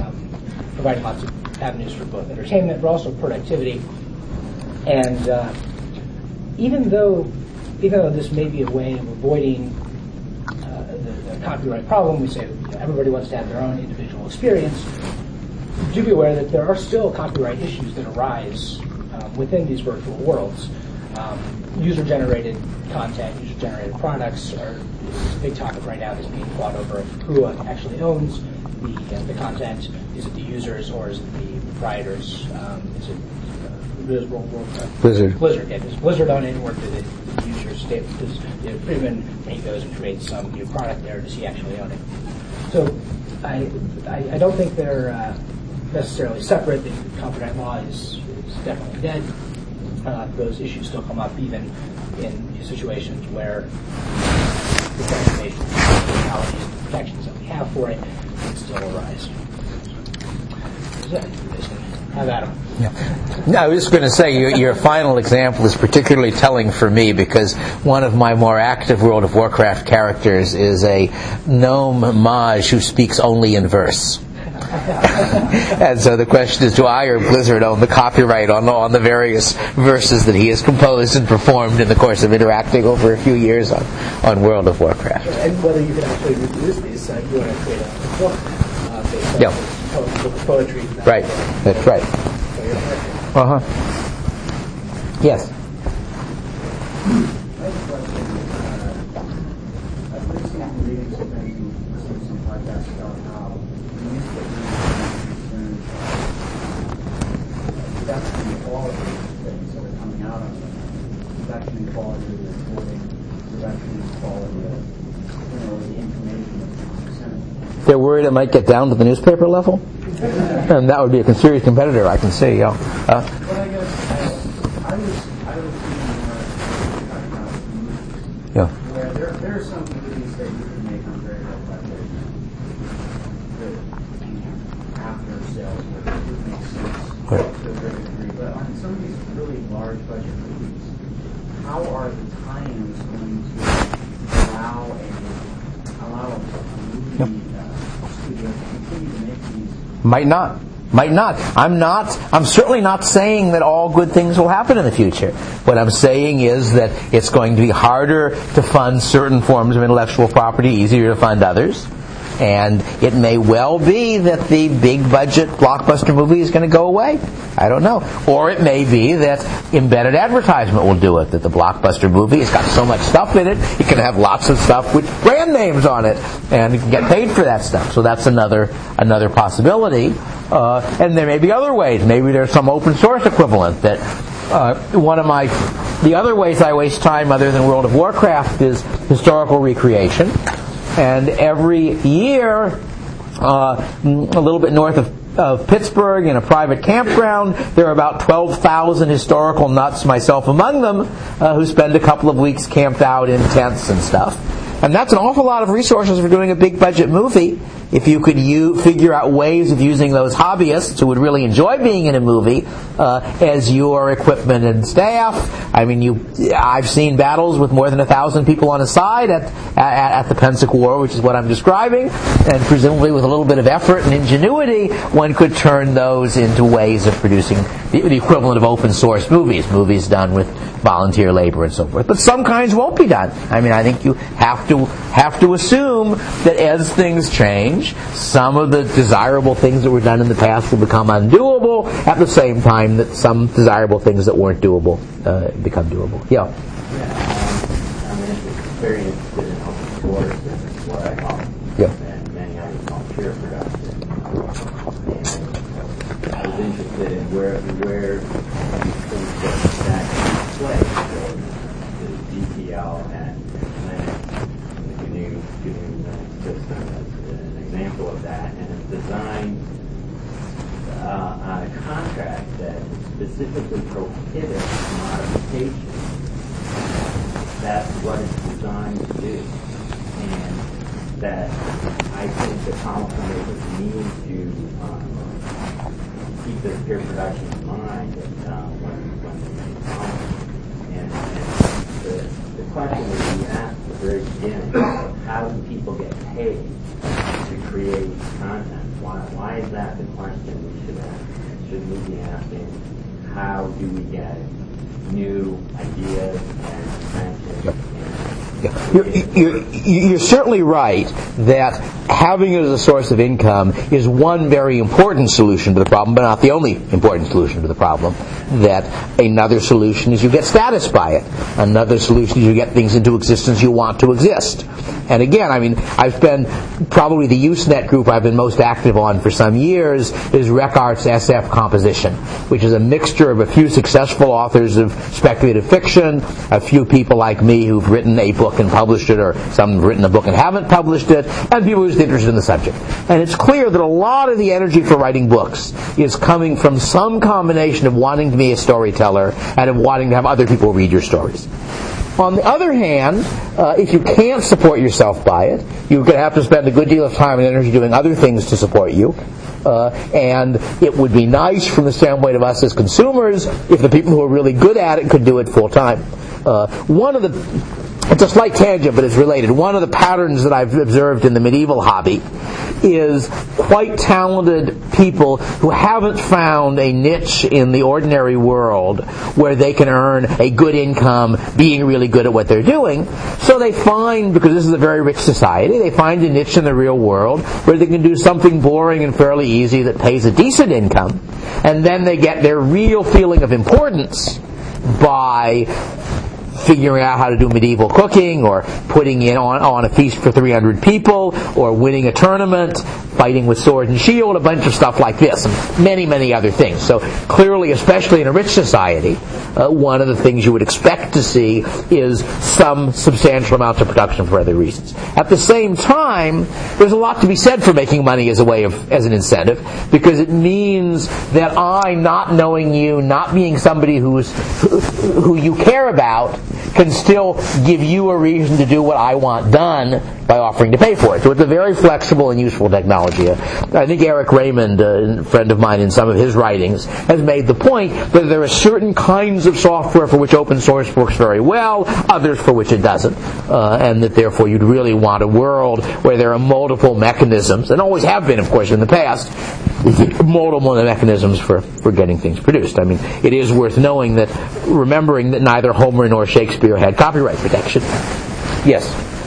[SPEAKER 3] avenues for both entertainment, but also productivity. And even though this may be a way of avoiding the copyright problem, we say everybody wants to have their own individual experience. Do be aware that there are still copyright issues that arise within these virtual worlds. User-generated content, user-generated products are a big topic right now that's being fought over who actually owns the content. Is it the users or is it the proprietors? Is it
[SPEAKER 2] Blizzard?
[SPEAKER 3] Blizzard, yeah. Does Blizzard own it, or do the users? Does Friedman, when he goes and creates some new product there, does he actually own it? So I don't think they're necessarily separate. The copyright law is definitely dead. Those issues still come up even in situations where the preservation technologies and protections that we have for it can still arise. Have at them.
[SPEAKER 2] Yeah. No, I was just going to say your final example is particularly telling for me because one of my more active World of Warcraft characters is a gnome mage who speaks only in verse. And so the question is, do I or Blizzard own the copyright on the various verses that he has composed and performed in the course of interacting over a few years on World of Warcraft?
[SPEAKER 3] And whether you can actually reproduce these, if you want to create a book based on poetry.
[SPEAKER 2] Right, that's right. Uh-huh. Yes.
[SPEAKER 4] I've recently been reading some things and listening to some podcasts about how the newspapers production quality of things that are coming out of them, production quality of the reporting, production quality of the information that's presented.
[SPEAKER 2] They're worried it might get down to the newspaper level? And that would be a serious competitor, I can see. Yeah.
[SPEAKER 4] But I guess I was reading talking about movies.
[SPEAKER 2] Yeah.
[SPEAKER 4] Where there are some movies that you can make on very low budget that after sales would make sense to a great degree. But on some of these really large budget movies, how are the tie-ins going to allow a movie studio to continue to make these?
[SPEAKER 2] Might not. I'm certainly not saying that all good things will happen in the future. What I'm saying is that it's going to be harder to fund certain forms of intellectual property, easier to fund others. And it may well be that the big budget blockbuster movie is going to go away. I don't know. Or it may be that embedded advertisement will do it, that the blockbuster movie has got so much stuff in it, it can have lots of stuff with brand names on it, and you can get paid for that stuff. So that's another possibility. And there may be other ways. Maybe there's some open source equivalent that the other ways I waste time other than World of Warcraft is historical recreation. And every year, a little bit north of Pittsburgh, in a private campground, there are about 12,000 historical nuts, myself among them, who spend a couple of weeks camped out in tents and stuff. And that's an awful lot of resources for doing a big budget movie. If you could figure out ways of using those hobbyists who would really enjoy being in a movie as your equipment and staff. I mean, I've seen battles with more than 1,000 people on a side at the Pensac War, which is what I'm describing, and presumably with a little bit of effort and ingenuity, one could turn those into ways of producing the equivalent of open source movies done with volunteer labor and so forth. But some kinds won't be done. I mean, I think you have to assume that as things change, some of the desirable things that were done in the past will become undoable at the same time that some desirable things that weren't doable become doable. Yeah.
[SPEAKER 5] I'm very interested in open source and what I call and many others call peer production. And I was interested in where these things that play, the GPL and Linux and the GNU system as an example of that, and it's designed on a contract that specifically prohibits modification. That's what it's designed to do. And that I think the policymakers need to keep this peer production in mind when they make policy. And question that you asked at the very beginning, how do people get paid to create content? Why is that the question we should ask? Should we be asking, how do we get new ideas and inventions?
[SPEAKER 2] You're certainly right that having it as a source of income is one very important solution to the problem, but not the only important solution to the problem. That another solution is you get status by it. Another solution is you get things into existence you want to exist. And again, I mean, I've been probably the Usenet group I've been most active on for some years is RecArts SF Composition, which is a mixture of a few successful authors of speculative fiction, a few people like me who've written a book and published it, or some have written a book and haven't published it, and people who're just interested in the subject. And it's clear that a lot of the energy for writing books is coming from some combination of wanting to be a storyteller and of wanting to have other people read your stories. On the other hand, if you can't support yourself by it, you're going to have to spend a good deal of time and energy doing other things to support you. And it would be nice from the standpoint of us as consumers if the people who are really good at it could do it full time. It's a slight tangent, but it's related. One of the patterns that I've observed in the medieval hobby is quite talented people who haven't found a niche in the ordinary world where they can earn a good income being really good at what they're doing. So they find, because this is a very rich society, they find a niche in the real world where they can do something boring and fairly easy that pays a decent income, and then they get their real feeling of importance by figuring out how to do medieval cooking, or putting in on a feast for 300 people, or winning a tournament, fighting with sword and shield, a bunch of stuff like this, and many, many other things. So clearly, especially in a rich society, one of the things you would expect to see is some substantial amount of production for other reasons. At the same time, there's a lot to be said for making money as an incentive, because it means that I, not knowing you, not being somebody who you care about, can still give you a reason to do what I want done by offering to pay for it. So it's a very flexible and useful technology. I think Eric Raymond, a friend of mine in some of his writings, has made the point that there are certain kinds of software for which open source works very well, others for which it doesn't, and that therefore you'd really want a world where there are multiple mechanisms, and always have been, of course, in the past, multiple mechanisms for getting things produced. I mean, it is worth remembering that neither Homer nor Shakespeare had copyright protection. Yes?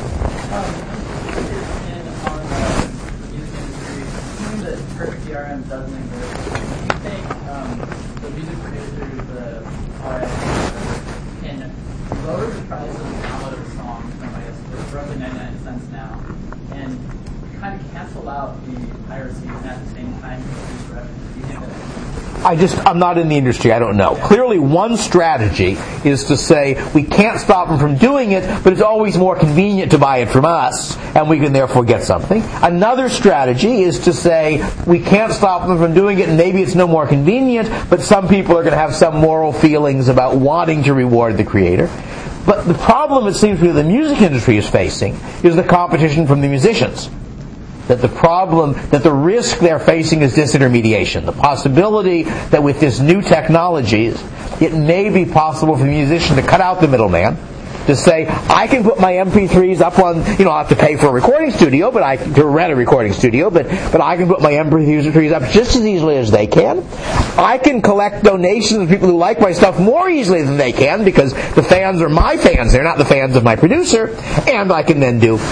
[SPEAKER 6] Perfect DRM doesn't exist. Do you think the music producers, the RS, can lower the price of the download of a song from, I guess, it's roughly 99 cents now, and kind of cancel out the piracy and at the same time produce revenue? Do you think that?
[SPEAKER 2] I'm not in the industry, I don't know. Clearly one strategy is to say we can't stop them from doing it, but it's always more convenient to buy it from us, and we can therefore get something. Another strategy is to say we can't stop them from doing it, and maybe it's no more convenient, but some people are going to have some moral feelings about wanting to reward the creator. But the problem it seems to me the music industry is facing is the competition from the musicians. That the risk they're facing is disintermediation. The possibility that with this new technologies, it may be possible for the musician to cut out the middleman, to say, I can put my MP3s up on, I'll have to pay for a recording studio, to rent a recording studio, but I can put my MP3s up just as easily as they can. I can collect donations of people who like my stuff more easily than they can, because the fans are my fans, they're not the fans of my producer, and I can then do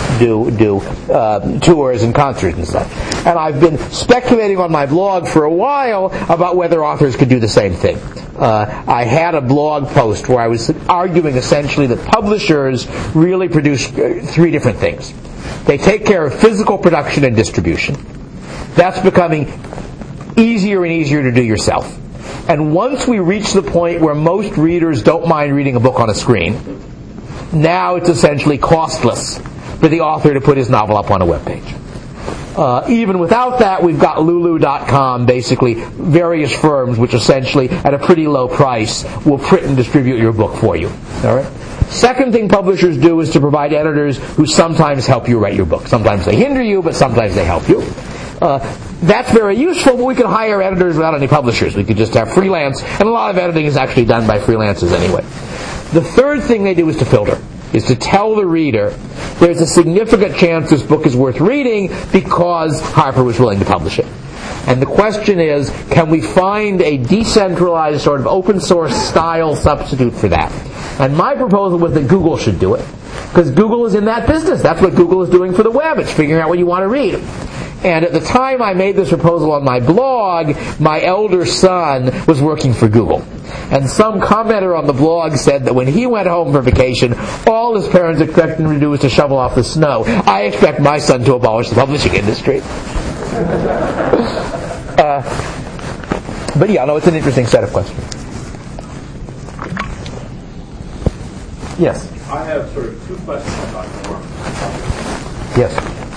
[SPEAKER 2] tours and concerts and stuff. And I've been speculating on my blog for a while about whether authors could do the same thing. I had a blog post where I was arguing essentially that publishers really produce three different things. They take care of physical production and distribution. That's becoming easier and easier to do yourself. And once we reach the point where most readers don't mind reading a book on a screen, now it's essentially costless for the author to put his novel up on a webpage. Even without that, we've got Lulu.com, basically various firms which essentially, at a pretty low price, will print and distribute your book for you. All right? Second thing publishers do is to provide editors who sometimes help you write your book. Sometimes they hinder you, but sometimes they help you. That's very useful, but we can hire editors without any publishers. We could just have freelance, and a lot of editing is actually done by freelancers anyway. The third thing they do is to filter. is to tell the reader there's a significant chance this book is worth reading because Harper was willing to publish it. And the question is, can we find a decentralized sort of open source style substitute for that? And my proposal was that Google should do it. Because Google is in that business. That's what Google is doing for the web. It's figuring out what you want to read. And at the time I made this proposal on my blog, my elder son was working for Google. And some commenter on the blog said that when he went home for vacation, all his parents expected him to do was to shovel off the snow. I expect my son to abolish the publishing industry. But yeah, no, it's an interesting set of questions. Yes?
[SPEAKER 7] I have sort of two questions about your
[SPEAKER 2] Yes.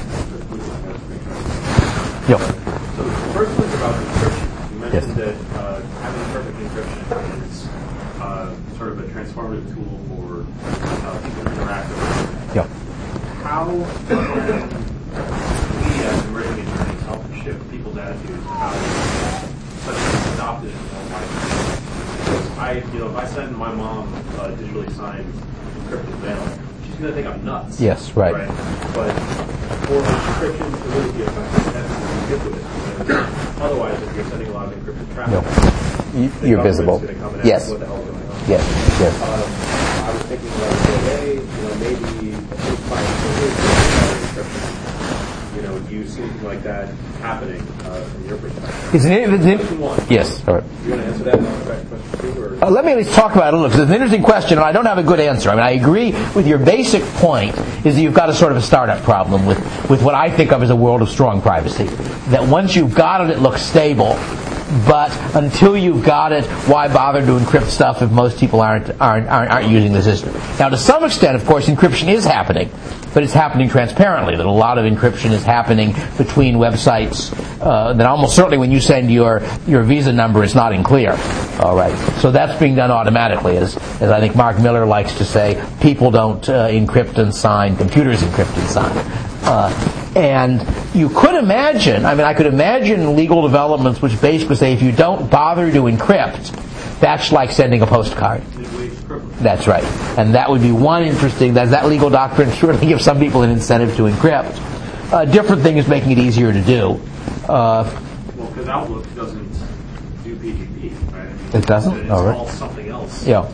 [SPEAKER 2] Yeah.
[SPEAKER 7] So the first one's about encryption. You mentioned
[SPEAKER 2] Yes.
[SPEAKER 7] that having perfect encryption is sort of a transformative tool for people to interact with.
[SPEAKER 2] Yeah.
[SPEAKER 7] How can we as emerging attorneys help shift people's attitudes about such as adopted in their life? Because if I send my mom a digitally signed encrypted mail, she's going to think I'm nuts.
[SPEAKER 2] Yes, right.
[SPEAKER 7] But for encryption to really be effective, it has to be ubiquitous. Otherwise, if you're sending a lot of encrypted traffic, the
[SPEAKER 2] You're visible.
[SPEAKER 7] government's gonna come and
[SPEAKER 2] Yes.
[SPEAKER 7] ask what the hell is going on.
[SPEAKER 2] Yes. Yes.
[SPEAKER 7] I was thinking like, hey, maybe it's fine encryption. Do you see anything like that happening from your perspective? Question one.
[SPEAKER 2] Yes. All right.
[SPEAKER 7] You want to answer that and I'll go back to question two? Or?
[SPEAKER 2] Let me at least talk about it a little, because it's an interesting question, and I don't have a good answer. I mean, I agree with your basic point, is that you've got a sort of a startup problem with what I think of as a world of strong privacy. That once you've got it, it looks stable, but until you've got it, why bother to encrypt stuff if most people aren't using the system? Now, to some extent, of course, encryption is happening, but it's happening transparently. That a lot of encryption is happening between websites. That almost certainly, when you send your Visa number, it's not in clear. All right, so that's being done automatically, as I think Mark Miller likes to say. People don't encrypt and sign; computers encrypt and sign. And you could imagine, I could imagine legal developments which basically say if you don't bother to encrypt, that's like sending a postcard. That's right. And that would be one interesting, that legal doctrine surely gives some people an incentive to encrypt. Different thing is making it easier to do.
[SPEAKER 7] Well, because Outlook doesn't do PGP, right?
[SPEAKER 2] It doesn't?
[SPEAKER 7] It's
[SPEAKER 2] All right.
[SPEAKER 7] all something else.
[SPEAKER 2] Yeah.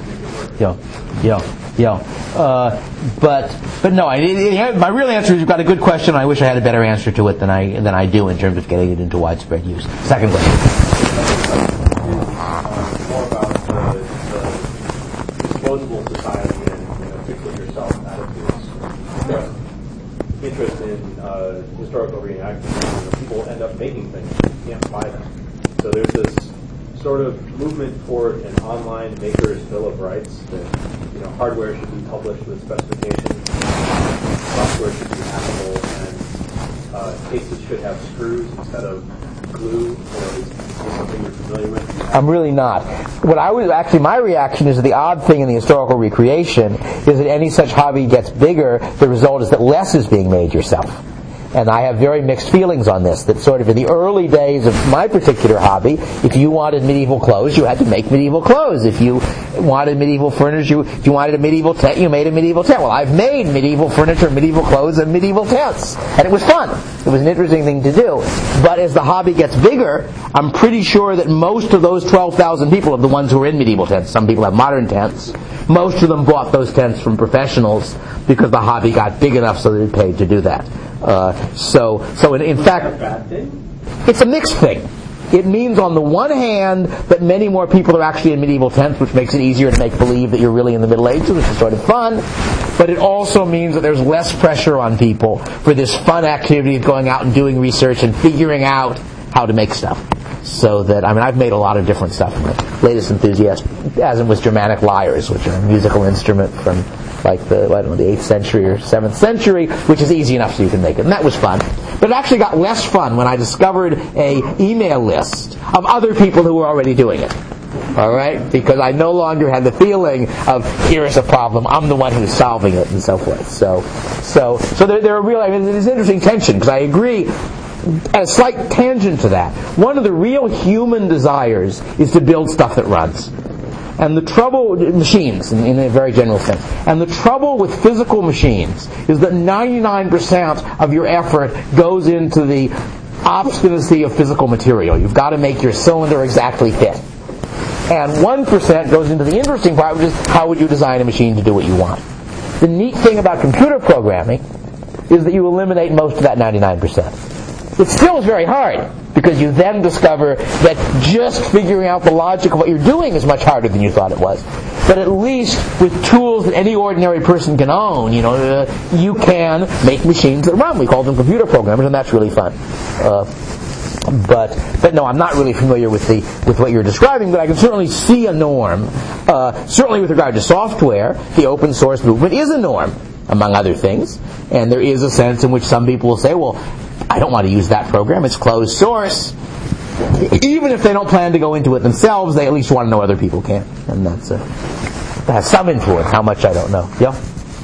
[SPEAKER 2] But no, my real answer is you've got a good question. I wish I had a better answer to it than I do in terms of getting it into widespread use. Second question.
[SPEAKER 7] More about the disposable society and particularly yourself attitudes. Interest in historical reenactment. People end up making things. You can't buy them. So there's this sort of movement toward an online maker's bill of rights that hardware should be published with specifications, software should be hackable, and cases should have screws instead of glue. Is something you're familiar with?
[SPEAKER 2] I'm really not. My reaction is that the odd thing in the historical recreation is that any such hobby gets bigger, the result is that less is being made yourself. And I have very mixed feelings on this, that sort of in the early days of my particular hobby, if you wanted medieval clothes, you had to make medieval clothes. If you wanted medieval furniture, if you wanted a medieval tent, you made a medieval tent. Well, I've made medieval furniture, medieval clothes, and medieval tents. And it was fun. It was an interesting thing to do. But as the hobby gets bigger, I'm pretty sure that most of those 12,000 people are the ones who are in medieval tents. Some people have modern tents. Most of them bought those tents from professionals because the hobby got big enough so that it paid to do that. So in fact, it's a mixed thing. It means on the one hand that many more people are actually in medieval tents, which makes it easier to make believe that you're really in the Middle Ages, which is sort of fun. But it also means that there's less pressure on people for this fun activity of going out and doing research and figuring out how to make stuff. So that, I've made a lot of different stuff. My latest enthusiasm was Germanic lyres, which are a musical instrument from the 8th century or 7th century, which is easy enough so you can make it. And that was fun. But it actually got less fun when I discovered an email list of other people who were already doing it. All right? Because I no longer had the feeling of, here's a problem, I'm the one who's solving it, and so forth. So there are real, there's an interesting tension, because I agree. At a slight tangent to that, one of the real human desires is to build stuff that runs. And the trouble, machines in a very general sense, and the trouble with physical machines is that 99% of your effort goes into the obstinacy of physical material. You've got to make your cylinder exactly fit. And 1% goes into the interesting part, which is how would you design a machine to do what you want. The neat thing about computer programming is that you eliminate most of that 99%. It still is very hard, because you then discover that just figuring out the logic of what you're doing is much harder than you thought it was. But at least with tools that any ordinary person can own, you can make machines that run. We call them computer programmers, and that's really fun. But no, I'm not really familiar with what you're describing, but I can certainly see a norm. Certainly with regard to software, the open source movement is a norm, among other things. And there is a sense in which some people will say, well, I don't want to use that program, it's closed source. Even if they don't plan to go into it themselves, they at least want to know other people can. And that has some influence. How much, I don't know. Yeah?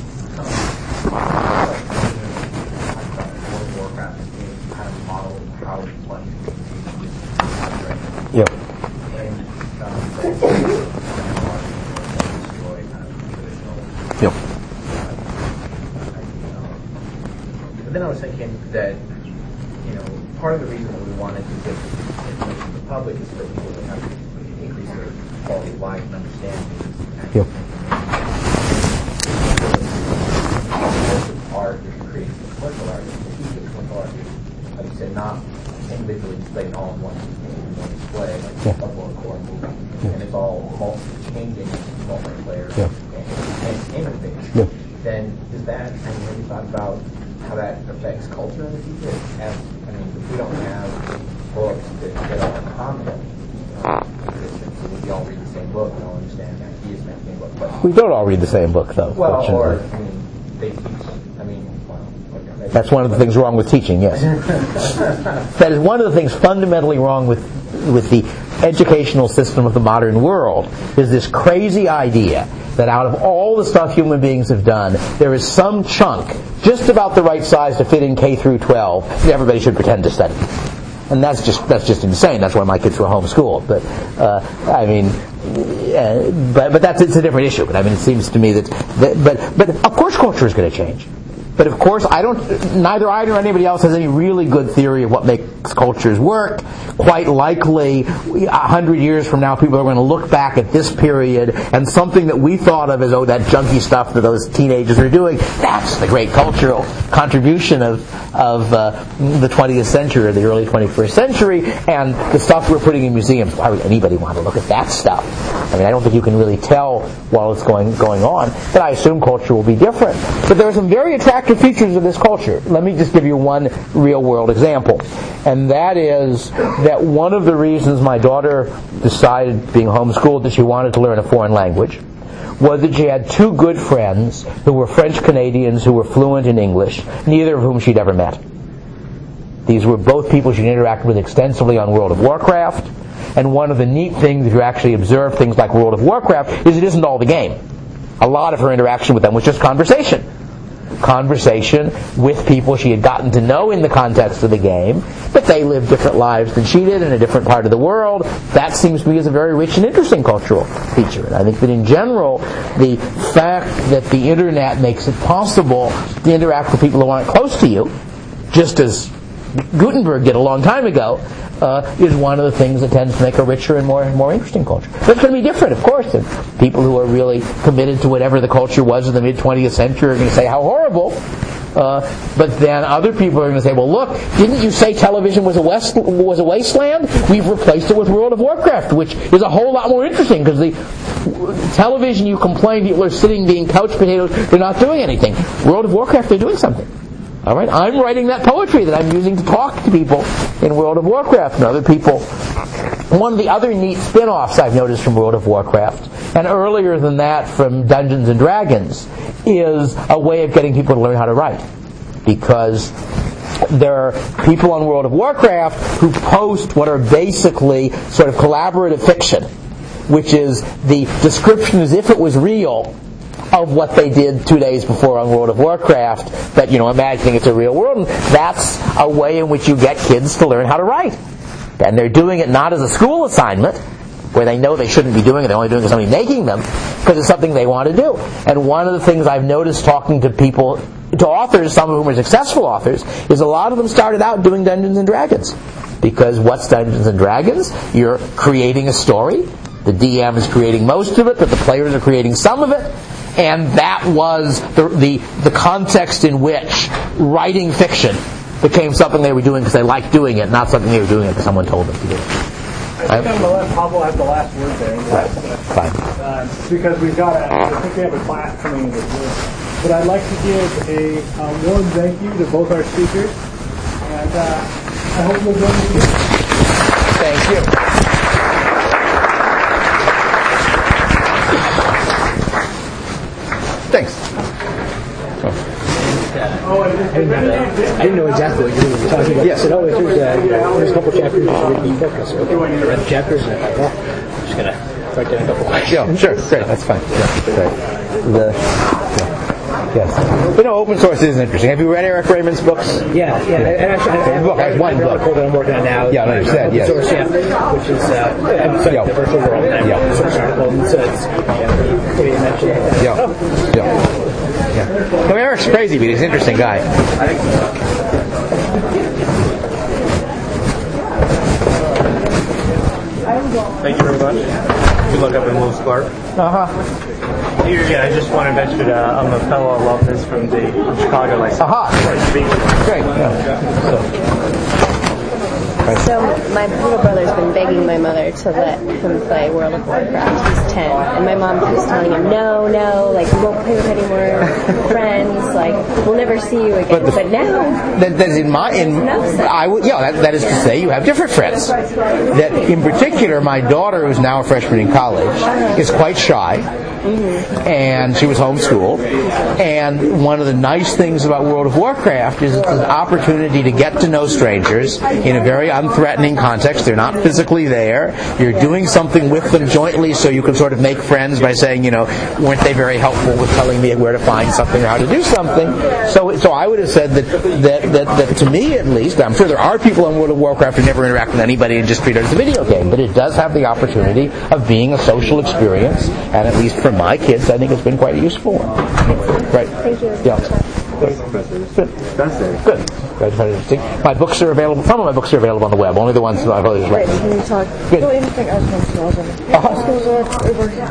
[SPEAKER 2] Yeah. Yeah.
[SPEAKER 8] But then I was thinking that, part of the reason that we wanted to give information to the public is for people to have to increase their quality of life and understanding.
[SPEAKER 2] Yep.
[SPEAKER 8] Art that creates the commercial art, the commercial art is, like you said, not individually displayed all in one display, like a core movie, and it's all changing multiplayer and interface. Then does that, have you thought about how that affects culture in the future? If we don't have books that are common, would we all read the same book and all understand the ideas in that same book? But
[SPEAKER 2] We don't all read the same book, though.
[SPEAKER 8] well, or they teach.
[SPEAKER 2] That's one of the things wrong with teaching, yes. That is one of the things fundamentally wrong with the educational system of the modern world, is this crazy idea that out of all the stuff human beings have done, there is some chunk just about the right size to fit in K through 12 that everybody should pretend to study. And that's just insane. That's why my kids were homeschooled. But it's a different issue. But it seems to me but of course culture is going to change. But of course, neither I nor anybody else has any really good theory of what makes cultures work. Quite likely, 100 years from now, people are going to look back at this period, and something that we thought of as, that junky stuff that those teenagers are doing, that's the great cultural contribution of the 20th century or the early 21st century, and the stuff we're putting in museums. Why would anybody want to look at that stuff? I don't think you can really tell while it's going on, but I assume culture will be different. But there are some very attractive features of this culture. Let me just give you one real-world example. And that is that one of the reasons my daughter decided, being homeschooled, that she wanted to learn a foreign language was that she had two good friends who were French Canadians who were fluent in English, neither of whom she'd ever met. These were both people she'd interacted with extensively on World of Warcraft. And one of the neat things, if you actually observe things like World of Warcraft, is it isn't all the game. A lot of her interaction with them was just conversation with people she had gotten to know in the context of the game, but they lived different lives than she did in a different part of the world. That seems to me as a very rich and interesting cultural feature. And I think that in general, the fact that the internet makes it possible to interact with people who aren't close to you, just as Gutenberg did a long time ago, is one of the things that tends to make a richer and more interesting culture. That's going to be different, of course, than people who are really committed to whatever the culture was in the mid-20th century are going to say how horrible. But then other people are going to say, well, look, didn't you say television was a wasteland? We've replaced it with World of Warcraft, which is a whole lot more interesting, because the television, you complain, people are sitting being couch potatoes, they're not doing anything. World of Warcraft, they're doing something. All right, I'm writing that poetry that I'm using to talk to people in World of Warcraft and other people. One of the other neat spin-offs I've noticed from World of Warcraft, and earlier than that from Dungeons and Dragons, is a way of getting people to learn how to write. Because there are people on World of Warcraft who post what are basically sort of collaborative fiction, which is the description as if it was real of what they did 2 days before on World of Warcraft, but imagining it's a real world. And that's a way in which you get kids to learn how to write. And they're doing it not as a school assignment, where they know they shouldn't be doing it, they're only doing it to somebody making them, because it's something they want to do. And one of the things I've noticed talking to people, to authors, some of whom are successful authors, is a lot of them started out doing Dungeons and Dragons. Because what's Dungeons and Dragons? You're creating a story. The DM is creating most of it, but the players are creating some of it. And that was the context in which writing fiction became something they were doing because they liked doing it, not something they were doing it because someone told them to do it.
[SPEAKER 1] I think I'm going to let Pablo have the last word there.
[SPEAKER 2] Fine.
[SPEAKER 1] Because I think we have a class coming in this room. But I'd like to give a warm thank you to both our speakers. And I hope you'll join me.
[SPEAKER 2] Thank you. Thanks.
[SPEAKER 3] I didn't know exactly what you were talking about. Yes. I said, there's a couple chapters you should read the book. I said, okay. I read the chapters and I thought, well, I'm just going to write down a couple questions.
[SPEAKER 2] Yeah, sure. Great. That's fine. Yeah, yes. But no, open source is interesting. Have you read Eric Raymond's books?
[SPEAKER 3] Yeah. And actually, I have one book that I'm working on now.
[SPEAKER 2] Yeah, I understand. Yes.
[SPEAKER 3] Open source, which is the virtual world. Source article. So it's you mentioned.
[SPEAKER 2] Yeah. No, Eric's crazy, but he's an interesting guy.
[SPEAKER 9] Thank you very much. Good luck up in Lewis Clark. Yeah, I just want to mention I'm a fellow alumnus from Chicago.
[SPEAKER 2] Great.
[SPEAKER 10] So my little brother's been begging my mother to let him play World of Warcraft. He's 10, and my mom keeps telling him, no, like we won't play with any more friends. Like we'll never see you again. But now,
[SPEAKER 2] that is to say, you have different friends. That in particular, my daughter, who's now a freshman in college, is quite shy. And she was homeschooled. And one of the nice things about World of Warcraft is it's an opportunity to get to know strangers in a very unthreatening context. They're not physically there. You're doing something with them jointly, so you can sort of make friends by saying, weren't they very helpful with telling me where to find something or how to do something? So I would have said that to me at least, I'm sure there are people on World of Warcraft who never interact with anybody and just treat it as a video game, but it does have the opportunity of being a social experience, and at least for my kids, I think it's been quite a useful one. Right.
[SPEAKER 10] Thank you.
[SPEAKER 2] Yeah. Good. My books are available. Some of my books are available on the web. Only the ones that I've always read.
[SPEAKER 11] Can you talk?
[SPEAKER 2] Good.
[SPEAKER 11] So anything else from Snowden? Schools over here.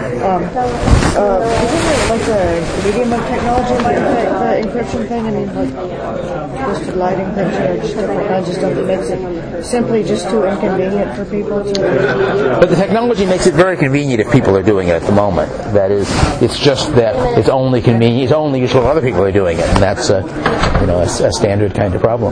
[SPEAKER 11] Like the medium of technology, like the encryption thing. I mean, like listed lighting things, just different kinds of stuff that makes it simply just too inconvenient for people to.
[SPEAKER 2] But the technology makes it very convenient if people are doing it at the moment. That is, it's just that it's only convenient. It's only useful if other people are doing it, and that's a standard kind of problem.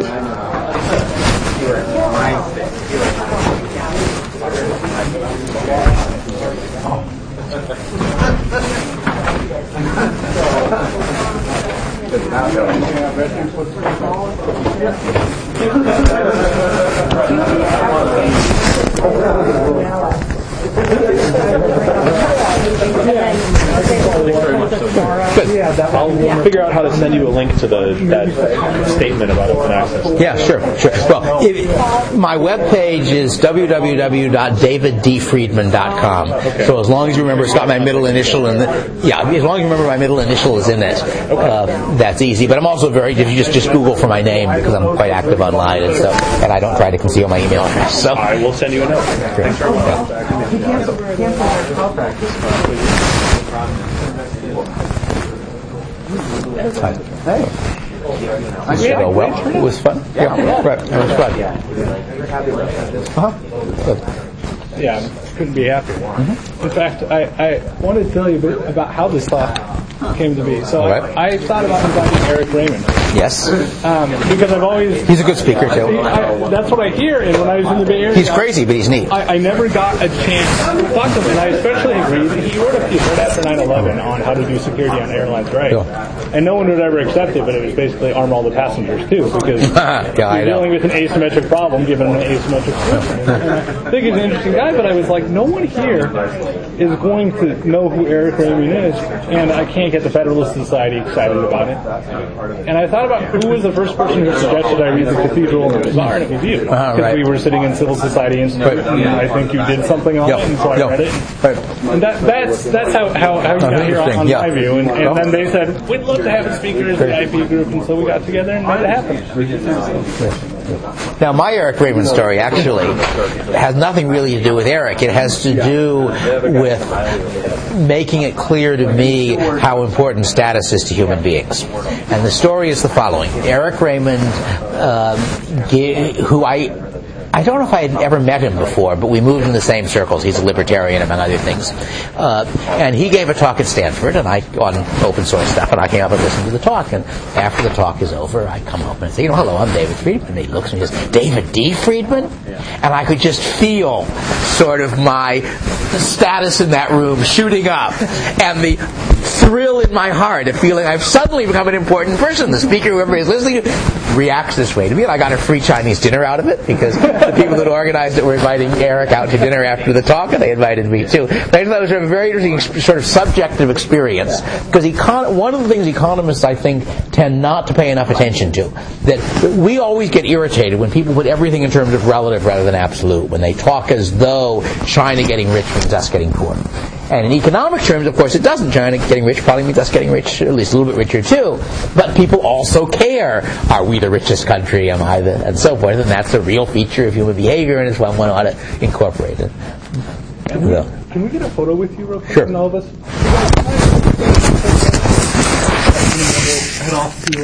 [SPEAKER 7] Good. I'll figure out how to send you a link to that statement about open access.
[SPEAKER 2] Yeah, sure. Well, my webpage is www.daviddfriedman.com. Okay. So as long as you remember, it's got my middle initial as long as you remember my middle initial is in it, that's easy. But I'm also if you just Google for my name because I'm quite active online and stuff, and I don't try to conceal my email address. So
[SPEAKER 7] I will send you a note. Thanks very much.
[SPEAKER 2] Hey. Nice to go well. It was fun. Yeah, right. It was fun. Good.
[SPEAKER 1] Yeah, couldn't be happier. Mm-hmm. In fact, I wanted to tell you a bit about how this thought came to be. So I thought about inviting Eric Raymond.
[SPEAKER 2] Yes.
[SPEAKER 1] Because I've always...
[SPEAKER 2] He's a good speaker, too.
[SPEAKER 1] That's what I hear, and when I was in the Bay Area...
[SPEAKER 2] He's crazy, but he's neat.
[SPEAKER 1] I never got a chance to talk to him, and I especially agree. He wrote a piece right after 9/11 on how to do security on airlines right. And no one would ever accept it, but it was basically arm all the passengers, too, because you're dealing with an asymmetric problem given an asymmetric solution. And I think he's an interesting guy, but I was like, no one here is going to know who Eric Raymond is, and I can't get the Federalist Society excited about it. And I thought about who was the first person who suggested I read The Cathedral and the Bazaar, and it was you. Because we were sitting in Civil Society Institute, and I think you did something on it, and so I read it. And that's how you got here on my view. And then they said, we'd love to have a speaker as the IP group, and so we got together and made it happen.
[SPEAKER 2] Now, my Eric Raymond story actually has nothing really to do with Eric. It has to do with making it clear to me how important status is to human beings. And the story is the following. Eric Raymond, who I don't know if I had ever met him before, but we moved in the same circles. He's a libertarian, among other things. And he gave a talk at Stanford on open source stuff, and I came up and listened to the talk. And after the talk is over, I come up and say, hello, I'm David Friedman. And he looks and he says, David D. Friedman? And I could just feel sort of my status in that room shooting up, and the thrill in my heart of feeling I've suddenly become an important person. The speaker, whoever is listening to, reacts this way to me, and I got a free Chinese dinner out of it, because the people that organized it were inviting Eric out to dinner after the talk, and they invited me too. But I thought it was a very interesting sort of subjective experience, because one of the things economists, I think, tend not to pay enough attention to, that we always get irritated when people put everything in terms of relative rather than absolute, when they talk as though China getting rich means us getting poor. And in economic terms, of course, it doesn't. China getting rich probably means us getting rich, at least a little bit richer too. But people also care. Are we the richest country? Am I and so forth. And that's a real feature of human behavior, and it's one ought to incorporate it.
[SPEAKER 1] Can we get a photo with you real quick?
[SPEAKER 2] Sure.
[SPEAKER 1] And all of us? Head off to